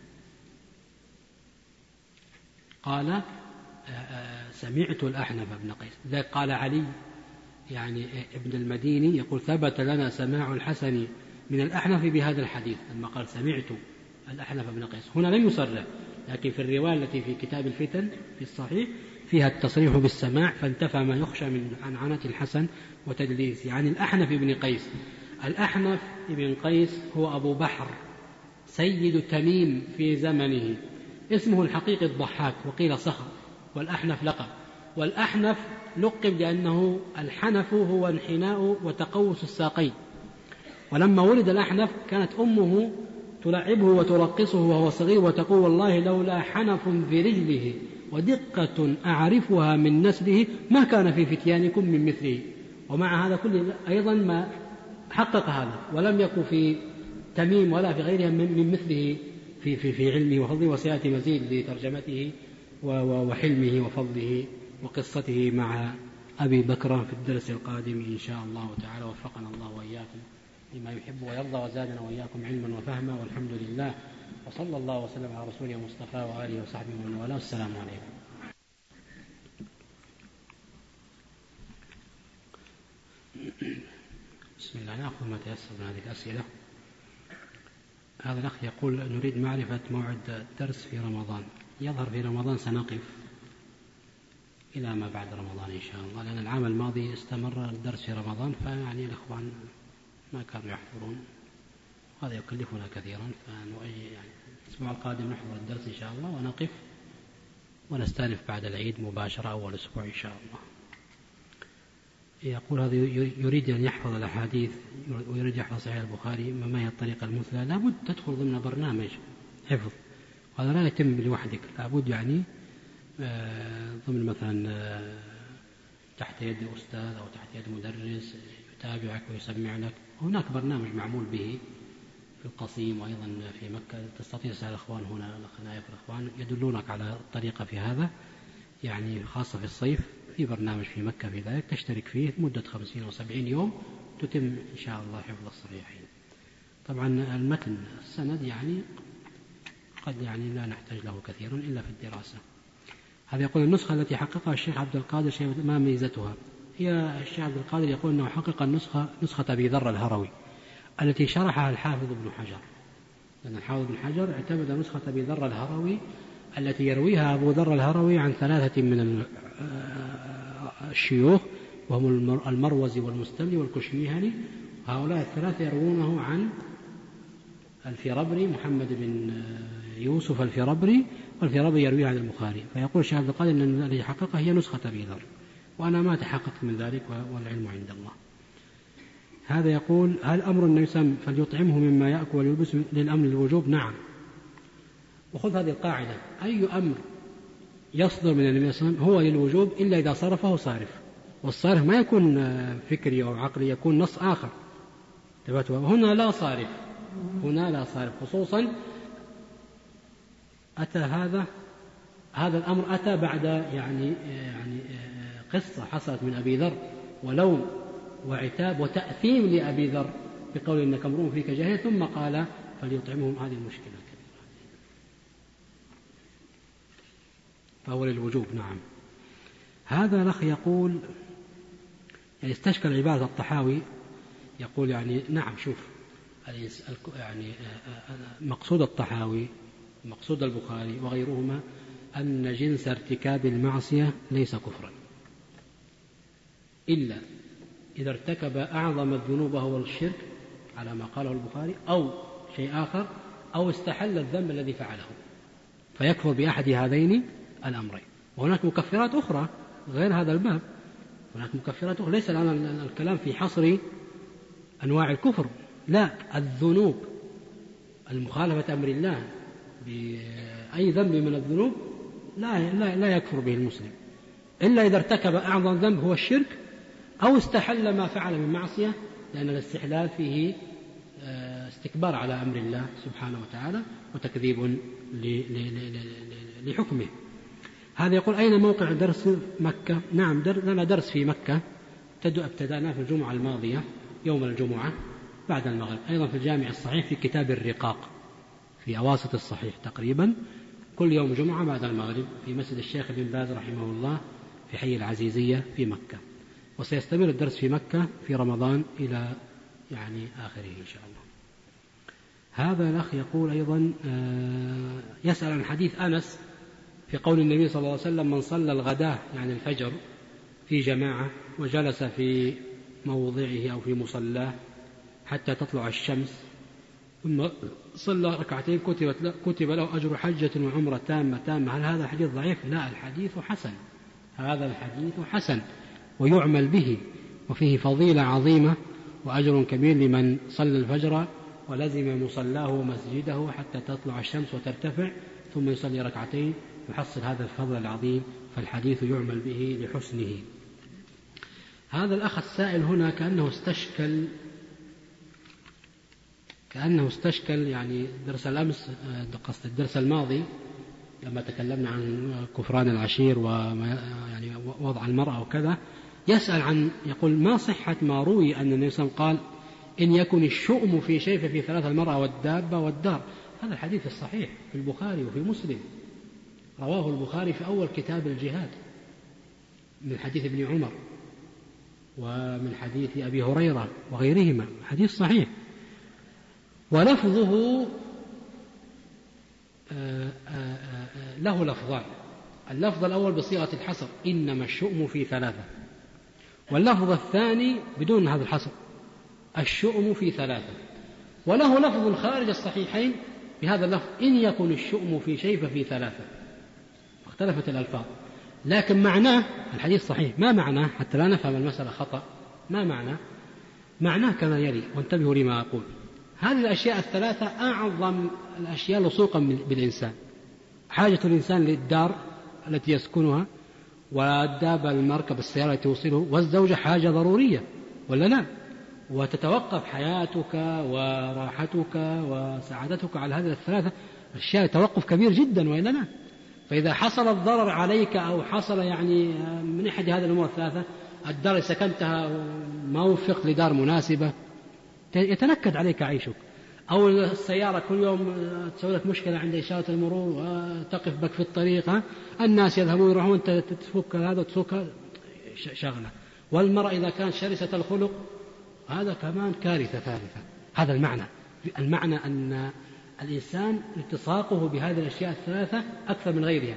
قال سمعت الأحنف بن قيس، ذلك قال علي يعني ابن المديني يقول ثبت لنا سماع الحسن من الأحنف بهذا الحديث، لما قال سمعت الأحنف بن قيس. هنا لم يصرح، لكن في الرواية التي في كتاب الفتن في الصحيح فيها التصريح بالسماع، فانتفى ما يخشى من عنعنة الحسن وتدليسه. عن الأحنف بن قيس. الأحنف بن قيس هو أبو بحر سيد تميم في زمنه، اسمه الحقيقي الضحاك، وقيل صخر، والأحنف لقب. والأحنف لقب لأنه الحنف هو انحناء وتقوس الساقين، ولما ولد الأحنف كانت أمه تلعبه وترقصه وهو صغير، وتقول والله لولا حنف في رجله ودقة أعرفها من نسله ما كان في فتيانكم من مثله. ومع هذا كله أيضا ما حقق هذا، ولم يكن في تميم ولا في غيرها من مثله في علمه وفضله، وسيأتي مزيد لترجمته وحلمه وفضله وقصته مع أبي بكر في الدرس القادم إن شاء الله تعالى. وفقنا الله وإياكم لما يحب ويرضى، وزادنا وإياكم علما وفهما، والحمد لله، وصلى الله وسلم على رسوله المصطفى وآله وصحبه ومن والاه. السلام عليكم. بسم الله. نأخذ ما تيسر من هذه الأسئلة. هذا الأخ يقول نريد معرفة موعد الدرس في رمضان. يظهر في رمضان سنقف إلى ما بعد رمضان إن شاء الله، لأن العام الماضي استمر الدرس في رمضان، فيعني الأخوان ما كانوا يحضرون، هذا يكلفنا كثيرا، يعني الأسبوع القادم نحضر الدرس إن شاء الله، ونقف ونستأنف بعد العيد مباشرة أول أسبوع إن شاء الله. يقول هذا يريد أن يحفظ الأحاديث ويريد يحفظ صحيح البخاري، ما هي الطريقة المثلى؟ لابد تدخل ضمن برنامج حفظ، وهذا لا يتم لوحدك، لابد يعني ضمن مثلا تحت يد أستاذ أو تحت يد مدرس يتابعك ويسمع لك. هناك برنامج معمول به في القصيم وأيضا في مكة، تستطيع تسأل الأخوان هنا، نائب الأخوان يدلونك على الطريقة في هذا، يعني خاصة في الصيف في برنامج في مكة في ذلك تشترك فيه مدة 50 أو 70 يوم تتم إن شاء الله حفظ الصحيحين. طبعا المتن السند يعني قد يعني لا نحتاج له كثيرا إلا في الدراسة. هذا يقول النسخة التي حققها الشيخ عبد القادر ما ميزتها؟ هي الشيخ عبد القادر يقول أنه حقق نسخة أبي ذر الهروي، التي شرحها الحافظ ابن حجر، لأن الحافظ ابن حجر اعتمد نسخة أبي ذر الهروي التي يرويها أبو ذر الهروي عن 3 من الشيوخ، وهم المروزي والمستملي والكشميهني. هؤلاء ال3 يروونه عن الفربري، محمد بن يوسف الفربري، والفربري يرويه عن البخاري. فيقول الشيخ عبد القادر أن الذي حققه هي نسخة أبي ذر، وأنا ما تحققت من ذلك والعلم عند الله. هذا يقول: هل أمر النبي صلى الله عليه وسلم فليطعمه مما يأكل ويلبس للأمر للوجوب؟ نعم. وخذ هذه القاعدة: أي أمر يصدر من النبي صلى الله عليه وسلم هو للوجوب إلا إذا صرفه صارف، والصارف ما يكون فكري أو عقلي، يكون نص آخر. هنا لا صارف، هنا لا صارف، خصوصا أتى هذا الأمر أتى بعد يعني قصة حصلت من أبي ذر ولوم وعتاب وتأثيم لأبي ذر بقول إنك امرؤ فيك جاهلية، ثم قال فليطعمهم. هذه المشكلة الكبيرة، فهو للوجوب. نعم. هذا الأخ يقول يعني استشكل عبارة الطحاوي، يقول يعني نعم شوف يعني مقصود الطحاوي مقصود البخاري وغيرهما أن جنس ارتكاب المعصية ليس كفرا إلا إذا ارتكب أعظم الذنوب وهو الشرك على ما قاله البخاري، أو شيء آخر، أو استحل الذنب الذي فعله فيكفر بأحد هذين الأمرين. وهناك مكفرات أخرى غير هذا الباب، هناك مكفرات أخرى، ليس الآن الكلام في حصر أنواع الكفر، لا، الذنوب المخالفة أمر الله بأي ذنب من الذنوب لا يكفر به المسلم إلا إذا ارتكب أعظم ذنب هو الشرك، أو استحل ما فعل من معصية، لأن الاستحلال فيه استكبار على أمر الله سبحانه وتعالى وتكذيب لحكمه. هذا يقول: أين موقع درس مكة؟ نعم، لنا درس في مكة ابتدأنا في الجمعة الماضية يوم الجمعة بعد المغرب، أيضا في الجامع الصحيح في كتاب الرقاق في أواسط الصحيح تقريبا، كل يوم جمعة بعد المغرب في مسجد الشيخ بن باز رحمه الله في حي العزيزية في مكة، وسيستمر الدرس في مكة في رمضان إلى يعني آخره إن شاء الله. هذا الأخ يقول أيضا يسأل عن حديث أنس في قول النبي صلى الله عليه وسلم: من صلى الغداء يعني الفجر في جماعة وجلس في موضعه أو في مصلاه حتى تطلع الشمس ثم صلى ركعتين كتب له أجر حجة وعمرة تامة. هل هذا حديث ضعيف؟ لا، الحديث حسن، هذا الحديث حسن ويعمل به، وفيه فضيلة عظيمة وأجر كبير لمن صلى الفجر ولزم مصلاه ومسجده حتى تطلع الشمس وترتفع ثم يصلي ركعتين يحصل هذا الفضل العظيم، فالحديث يعمل به لحسنه. هذا الأخ السائل هنا كأنه استشكل يعني درس الأمس، قصد الدرس الماضي لما تكلمنا عن كفران العشير ويعني وضع المرأة وكذا، يسأل يقول: ما صحة ما روي أن النبي صلى الله عليه وسلم قال: إن يكن الشؤم في شيء ففي 3 المرأة والدابة والدار؟ هذا الحديث الصحيح في البخاري وفي مسلم، رواه البخاري في أول كتاب الجهاد من حديث ابن عمر ومن حديث أبي هريرة وغيرهما، حديث صحيح. ولفظه له لفظان: اللفظ الأول بصيغة الحصر: إنما الشؤم في 3، واللفظ الثاني بدون هذا الحصر: الشؤم في 3. وله لفظ خارج الصحيحين بهذا اللفظ: إن يكن الشؤم في شيء ففي 3. اختلفت الألفاظ، لكن معناه الحديث صحيح. ما معناه حتى لا نفهم المسألة خطأ؟ ما معناه كما يلي، وانتبهوا لما أقول. هذه الأشياء ال3 أعظم الأشياء لصوقا بالإنسان. حاجة الإنسان للدار التي يسكنها، والدابة المركب السيارة التي توصله، والزوجة حاجة ضرورية ولا لا؟ وتتوقف حياتك وراحتك وسعادتك على هذه ال3 أشياء، توقف كبير جدا وإلا لا؟ فإذا حصل الضرر عليك أو حصل يعني من أحد هذه الأمور ال3، الدار سكنتها ما وفقت لدار مناسبة يتنكد عليك عيشك، أو السيارة كل يوم تسوي لك مشكلة عند إشارة المرور وتقف بك في الطريق، الناس يذهبون يروحون وأنت تفك هذا وتفك شغلة. والمرأة إذا كانت شرسة الخلق هذا كمان كارثة ثالثة. هذا المعنى أن الإنسان التصاقه بهذه الأشياء الثلاثة أكثر من غيرها.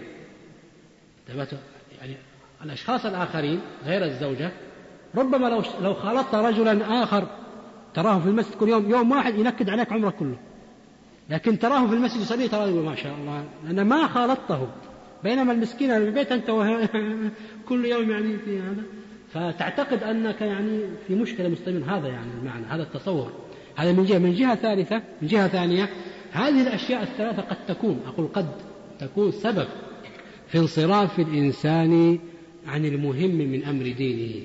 يعني الأشخاص الآخرين غير الزوجة ربما لو خالطت رجلا آخر تراه في المسجد كل يوم واحد ينكد عليك عمرك كله، لكن تراه في المسجد يصلي تراه يقول ما شاء الله لأن ما خالطته، بينما المسكين في البيت أنت كل يوم يعني في هذا، فتعتقد أنك يعني في مشكلة مستمرة. هذا يعني المعنى، هذا التصور. هذا من جهة ثانية هذه الأشياء الثلاثة قد تكون سبب في انصراف الإنسان عن المهم من أمر دينه،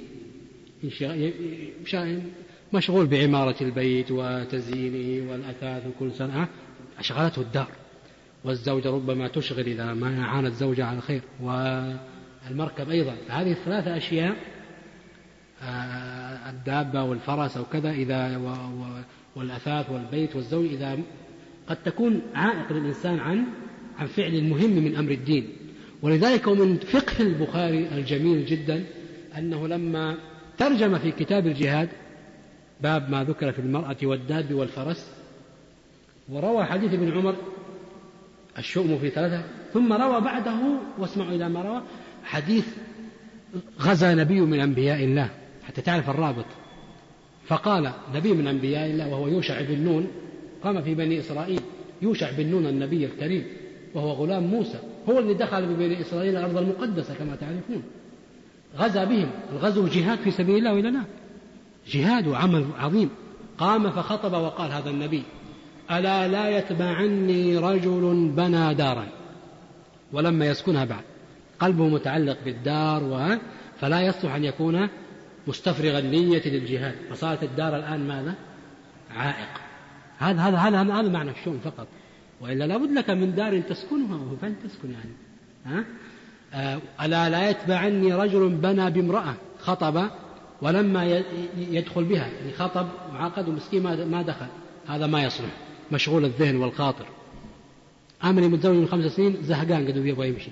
مشغول بعمارة البيت وتزيينه والأثاث وكل سنة أشغلته الدار، والزوجة ربما تشغل إذا ما أعانت زوجها على الخير، والمركب أيضا. هذه الثلاثة أشياء الدابة والفرس أو كذا والأثاث والبيت والزوج إذا قد تكون عائق للإنسان عن فعل المهم من أمر الدين. ولذلك ومن فقه البخاري الجميل جدا أنه لما ترجم في كتاب الجهاد باب ما ذكر في المرأة والداب والفرس، وروى حديث ابن عمر الشؤم في 3، ثم روى بعده واسمعوا إلى ما روى حديث غزا نبي من أنبياء الله، حتى تعرف الرابط. فقال نبي من أنبياء الله وهو يوشع بن نون، قام في بني إسرائيل يوشع بن نون النبي الكريم وهو غلام موسى، هو اللي دخل ببني إسرائيل الأرض المقدسة كما تعرفون، غزا بهم. الغزو جهاد في سبيل الله ولا لا؟ جهاد وعمل عظيم. قام فخطب وقال هذا النبي: ألا لا يتبعني رجل بنى دارا ولما يسكنها بعد، قلبه متعلق بالدار فلا يصلح أن يكون مستفرغ النية للجهاد، فصارت الدار الآن ماذا؟ عائق. هذا معنى الشؤم فقط، وإلا لابد لك من دار تسكنها، فأنت تسكن يعني ألا لا يتبعني رجل بنى بامرأة، خطب ولما يدخل بها، يعني خطب وعقد ومسكين ما دخل، هذا ما يصلح، مشغول الذهن والخاطر. أمري متزوج من 5 سنين زهقان قد يبغى يمشي،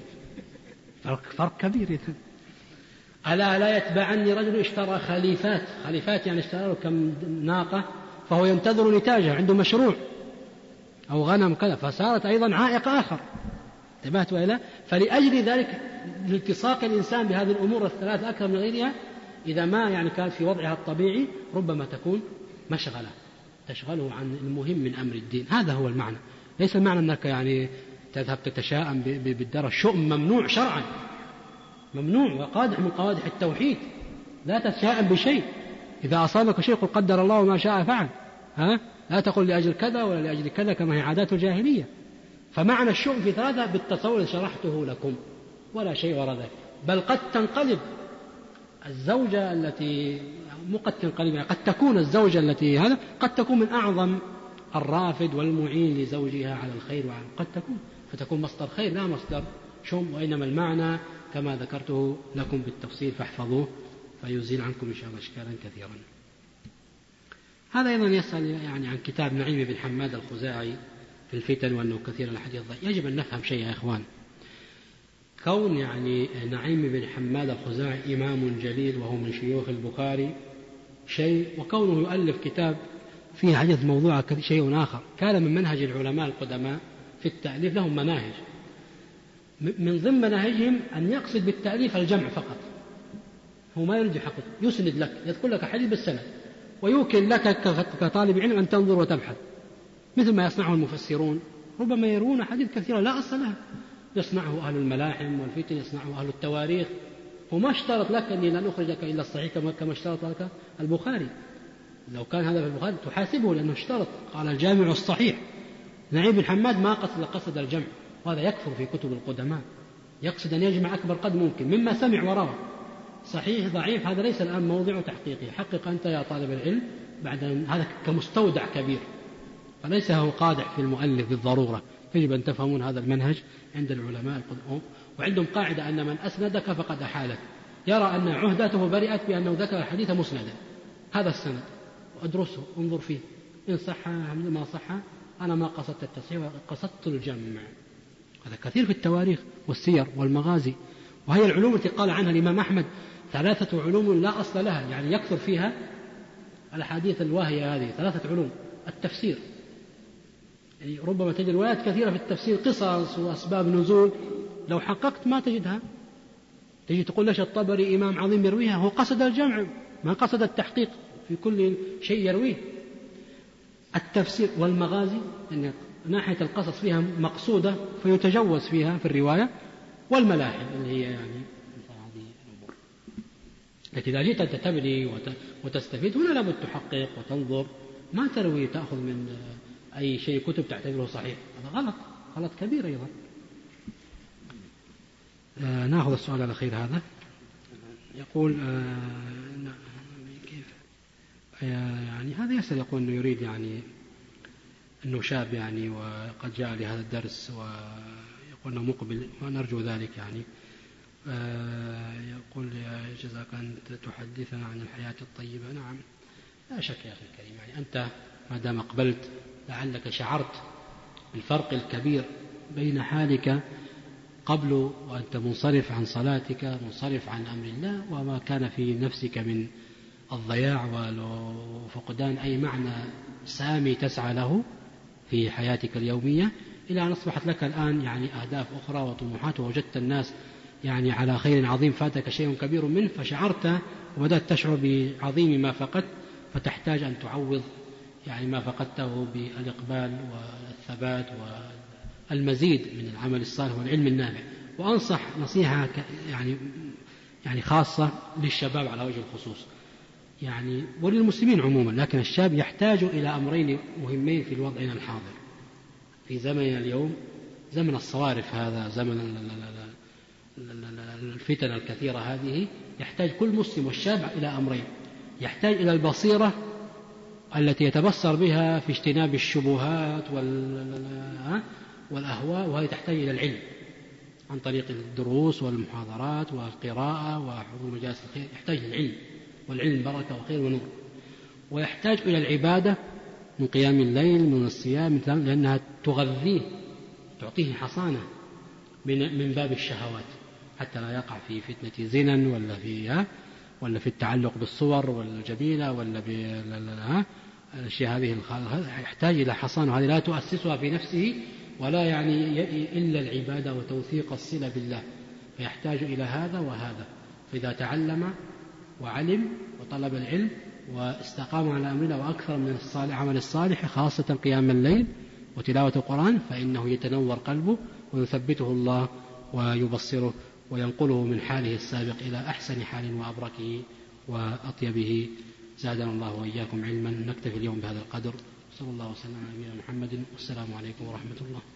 فرق كبير يتم. ألا لا يتبعني رجل اشترى خليفات يعني اشترى له كم ناقة فهو ينتظر نتاجه، عنده مشروع أو غنم كذا، فصارت أيضا عائق آخر. انتبهت وإلا؟ فلأجل ذلك الالتصاق الإنسان بهذه الأمور الثلاث أكثر من غيرها إذا ما يعني كانت في وضعها الطبيعي ربما تكون مشغلة تشغله عن المهم من أمر الدين. هذا هو المعنى، ليس المعنى أنك يعني تذهب تتشاءم بالدار. الشؤم ممنوع شرعا، ممنوع وقادح من قوادح التوحيد. لا تتشاءم بشيء، إذا أصابك شيء قل قدر الله وما شاء فعل، لا تقل لأجل كذا ولا لأجل كذا كما هي عادات الجاهلية. فمعنى الشؤم في 3 بالتصور شرحته لكم ولا شيء وراء ذلك. بل قد تنقلب الزوجة التي قد تنقلب، قد تكون الزوجة التي هذا قد تكون من أعظم الرافد والمعين لزوجها على الخير قد تكون، فتكون مصدر خير لا مصدر شؤم، وإنما المعنى كما ذكرته لكم بالتفصيل فاحفظوه فيزيل عنكم إن شاء الله أشكالا كثيرا. هذا أيضا يسأل يعني عن كتاب نعيم بن حماد الخزاعي في الفتن وأنه كثير الحديث ضعيف. يجب أن نفهم شيء يا إخوان، كون يعني نعيم بن حماد الخزاعي إمام جليل وهو من شيوخ البخاري شيء، وكونه يؤلف كتاب فيه حديث موضوع شيء آخر. كان من منهج العلماء القدماء في التأليف، لهم مناهج، من ضمن مناهجهم أن يقصد بالتأليف الجمع فقط، هو ما يريد حقيقة، يسند لك، يذكر لك حديث بالسند ويوكل لك كطالب علم أن تنظر وتبحث، مثل ما يصنعه المفسرون، ربما يرون حديث كثيرة لا أصل لها، يصنعه أهل الملاحم والفتن، يصنعه أهل التواريخ. وما اشترط لك أني لن أخرجك إلا الصحيح كما اشترط لك البخاري. لو كان هذا في البخاري تحاسبه لأنه اشترط، قال الجامع الصحيح. نعيم بن حماد ما قصد الجمع، وهذا يكفر في كتب القدماء، يقصد أن يجمع أكبر قدر ممكن مما سمع وروى. صحيح ضعيف هذا ليس الآن موضع تحقيقه، حقق أنت يا طالب العلم بعد هذا كمستودع كبير، فليس هو قادح في المؤلف بالضرورة. يجب أن تفهمون هذا المنهج عند العلماء القدماء، وعندهم قاعدة أن من أسندك فقد أحالك، يرى أن عهدته برئت بأنه ذكر الحديث مسندا، هذا السند وأدرسه انظر فيه، إن صح ما صح أنا ما قصدت التصحيح قصدت الجمع. هذا كثير في التواريخ والسير والمغازي، وهي العلوم التي قال عنها الإمام أحمد 3 علوم لا أصل لها، يعني يكثر فيها الأحاديث الواهية هذه 3 علوم التفسير. يعني ربما تجد روايات كثيرة في التفسير قصص وأسباب نزول، لو حققت ما تجدها. تجي تقول ليش الطبري إمام عظيم يرويها؟ هو قصد الجمع، ما قصد التحقيق في كل شيء يرويه. التفسير والمغازي أن ناحية القصص فيها مقصودة فيتجوز فيها في الرواية، والملاحم اللي هي يعني هذه الأمور. لكن إذا جئت أنت تبني وتستفيد هنا لابد تحقق وتنظر، ما تروي تأخذ من أي شيء كتب تعتبره صحيح، هذا غلط كبير أيضا. نأخذ السؤال الأخير هذا. يقول كيف يعني هذا يسأل، يقول أنه يريد يعني أنه شاب يعني وقد جاء لهذا الدرس ويقول أنه مقبل ونرجو ذلك يعني. يقول جزاك أنت تحدثنا عن الحياة الطيبة. نعم لا شك يا أخي الكريم، يعني أنت ما دام أقبلت لعلك شعرت بالفرق الكبير بين حالك قبل وأنت منصرف عن صلاتك، منصرف عن أمر الله، وما كان في نفسك من الضياع وفقدان أي معنى سامي تسعى له في حياتك اليومية، إلى أن أصبحت لك الآن يعني أهداف أخرى وطموحات، ووجدت الناس يعني على خير عظيم فاتك شيء كبير منه، فشعرت وبدأت تشعر بعظيم ما فقدت، فتحتاج أن تعوض يعني ما فقدته بالإقبال والثبات والمزيد من العمل الصالح والعلم النافع. وأنصح نصيحة يعني خاصة للشباب على وجه الخصوص يعني وللمسلمين عموما، لكن الشاب يحتاج إلى أمرين مهمين في وضعنا الحاضر في زمننا اليوم، زمن الصوارف هذا، زمن الفتن الكثيرة هذه. يحتاج كل مسلم والشاب إلى أمرين: يحتاج إلى البصيرة التي يتبصر بها في اجتناب الشبهات والأهواء، وهي تحتاج إلى العلم عن طريق الدروس والمحاضرات والقراءة وحضور مجالس الخير. يحتاج للعلم، والعلم بركة وخير ونور. ويحتاج إلى العبادة من قيام الليل، من الصيام، لأنها تغذيه، تعطيه حصانة من باب الشهوات، حتى لا يقع في فتنة زنا ولا في التعلق بالصور والجميلة ولا بالأشياء هذه. يحتاج إلى حصانة، وهذه لا تؤسسها في نفسه ولا يعني إلا العبادة وتوثيق الصلة بالله، فيحتاج إلى هذا وهذا. فإذا تعلم وعلم وطلب العلم واستقام على أمرنا وأكثر من العمل الصالح، خاصة قيام الليل وتلاوة القرآن، فإنه يتنور قلبه ويثبته الله ويبصره وينقله من حاله السابق إلى أحسن حال وأبركه وأطيبه. زادنا الله وإياكم علما. نكتفي اليوم بهذا القدر. صلى الله وسلم على نبينا محمد، والسلام عليكم ورحمة الله.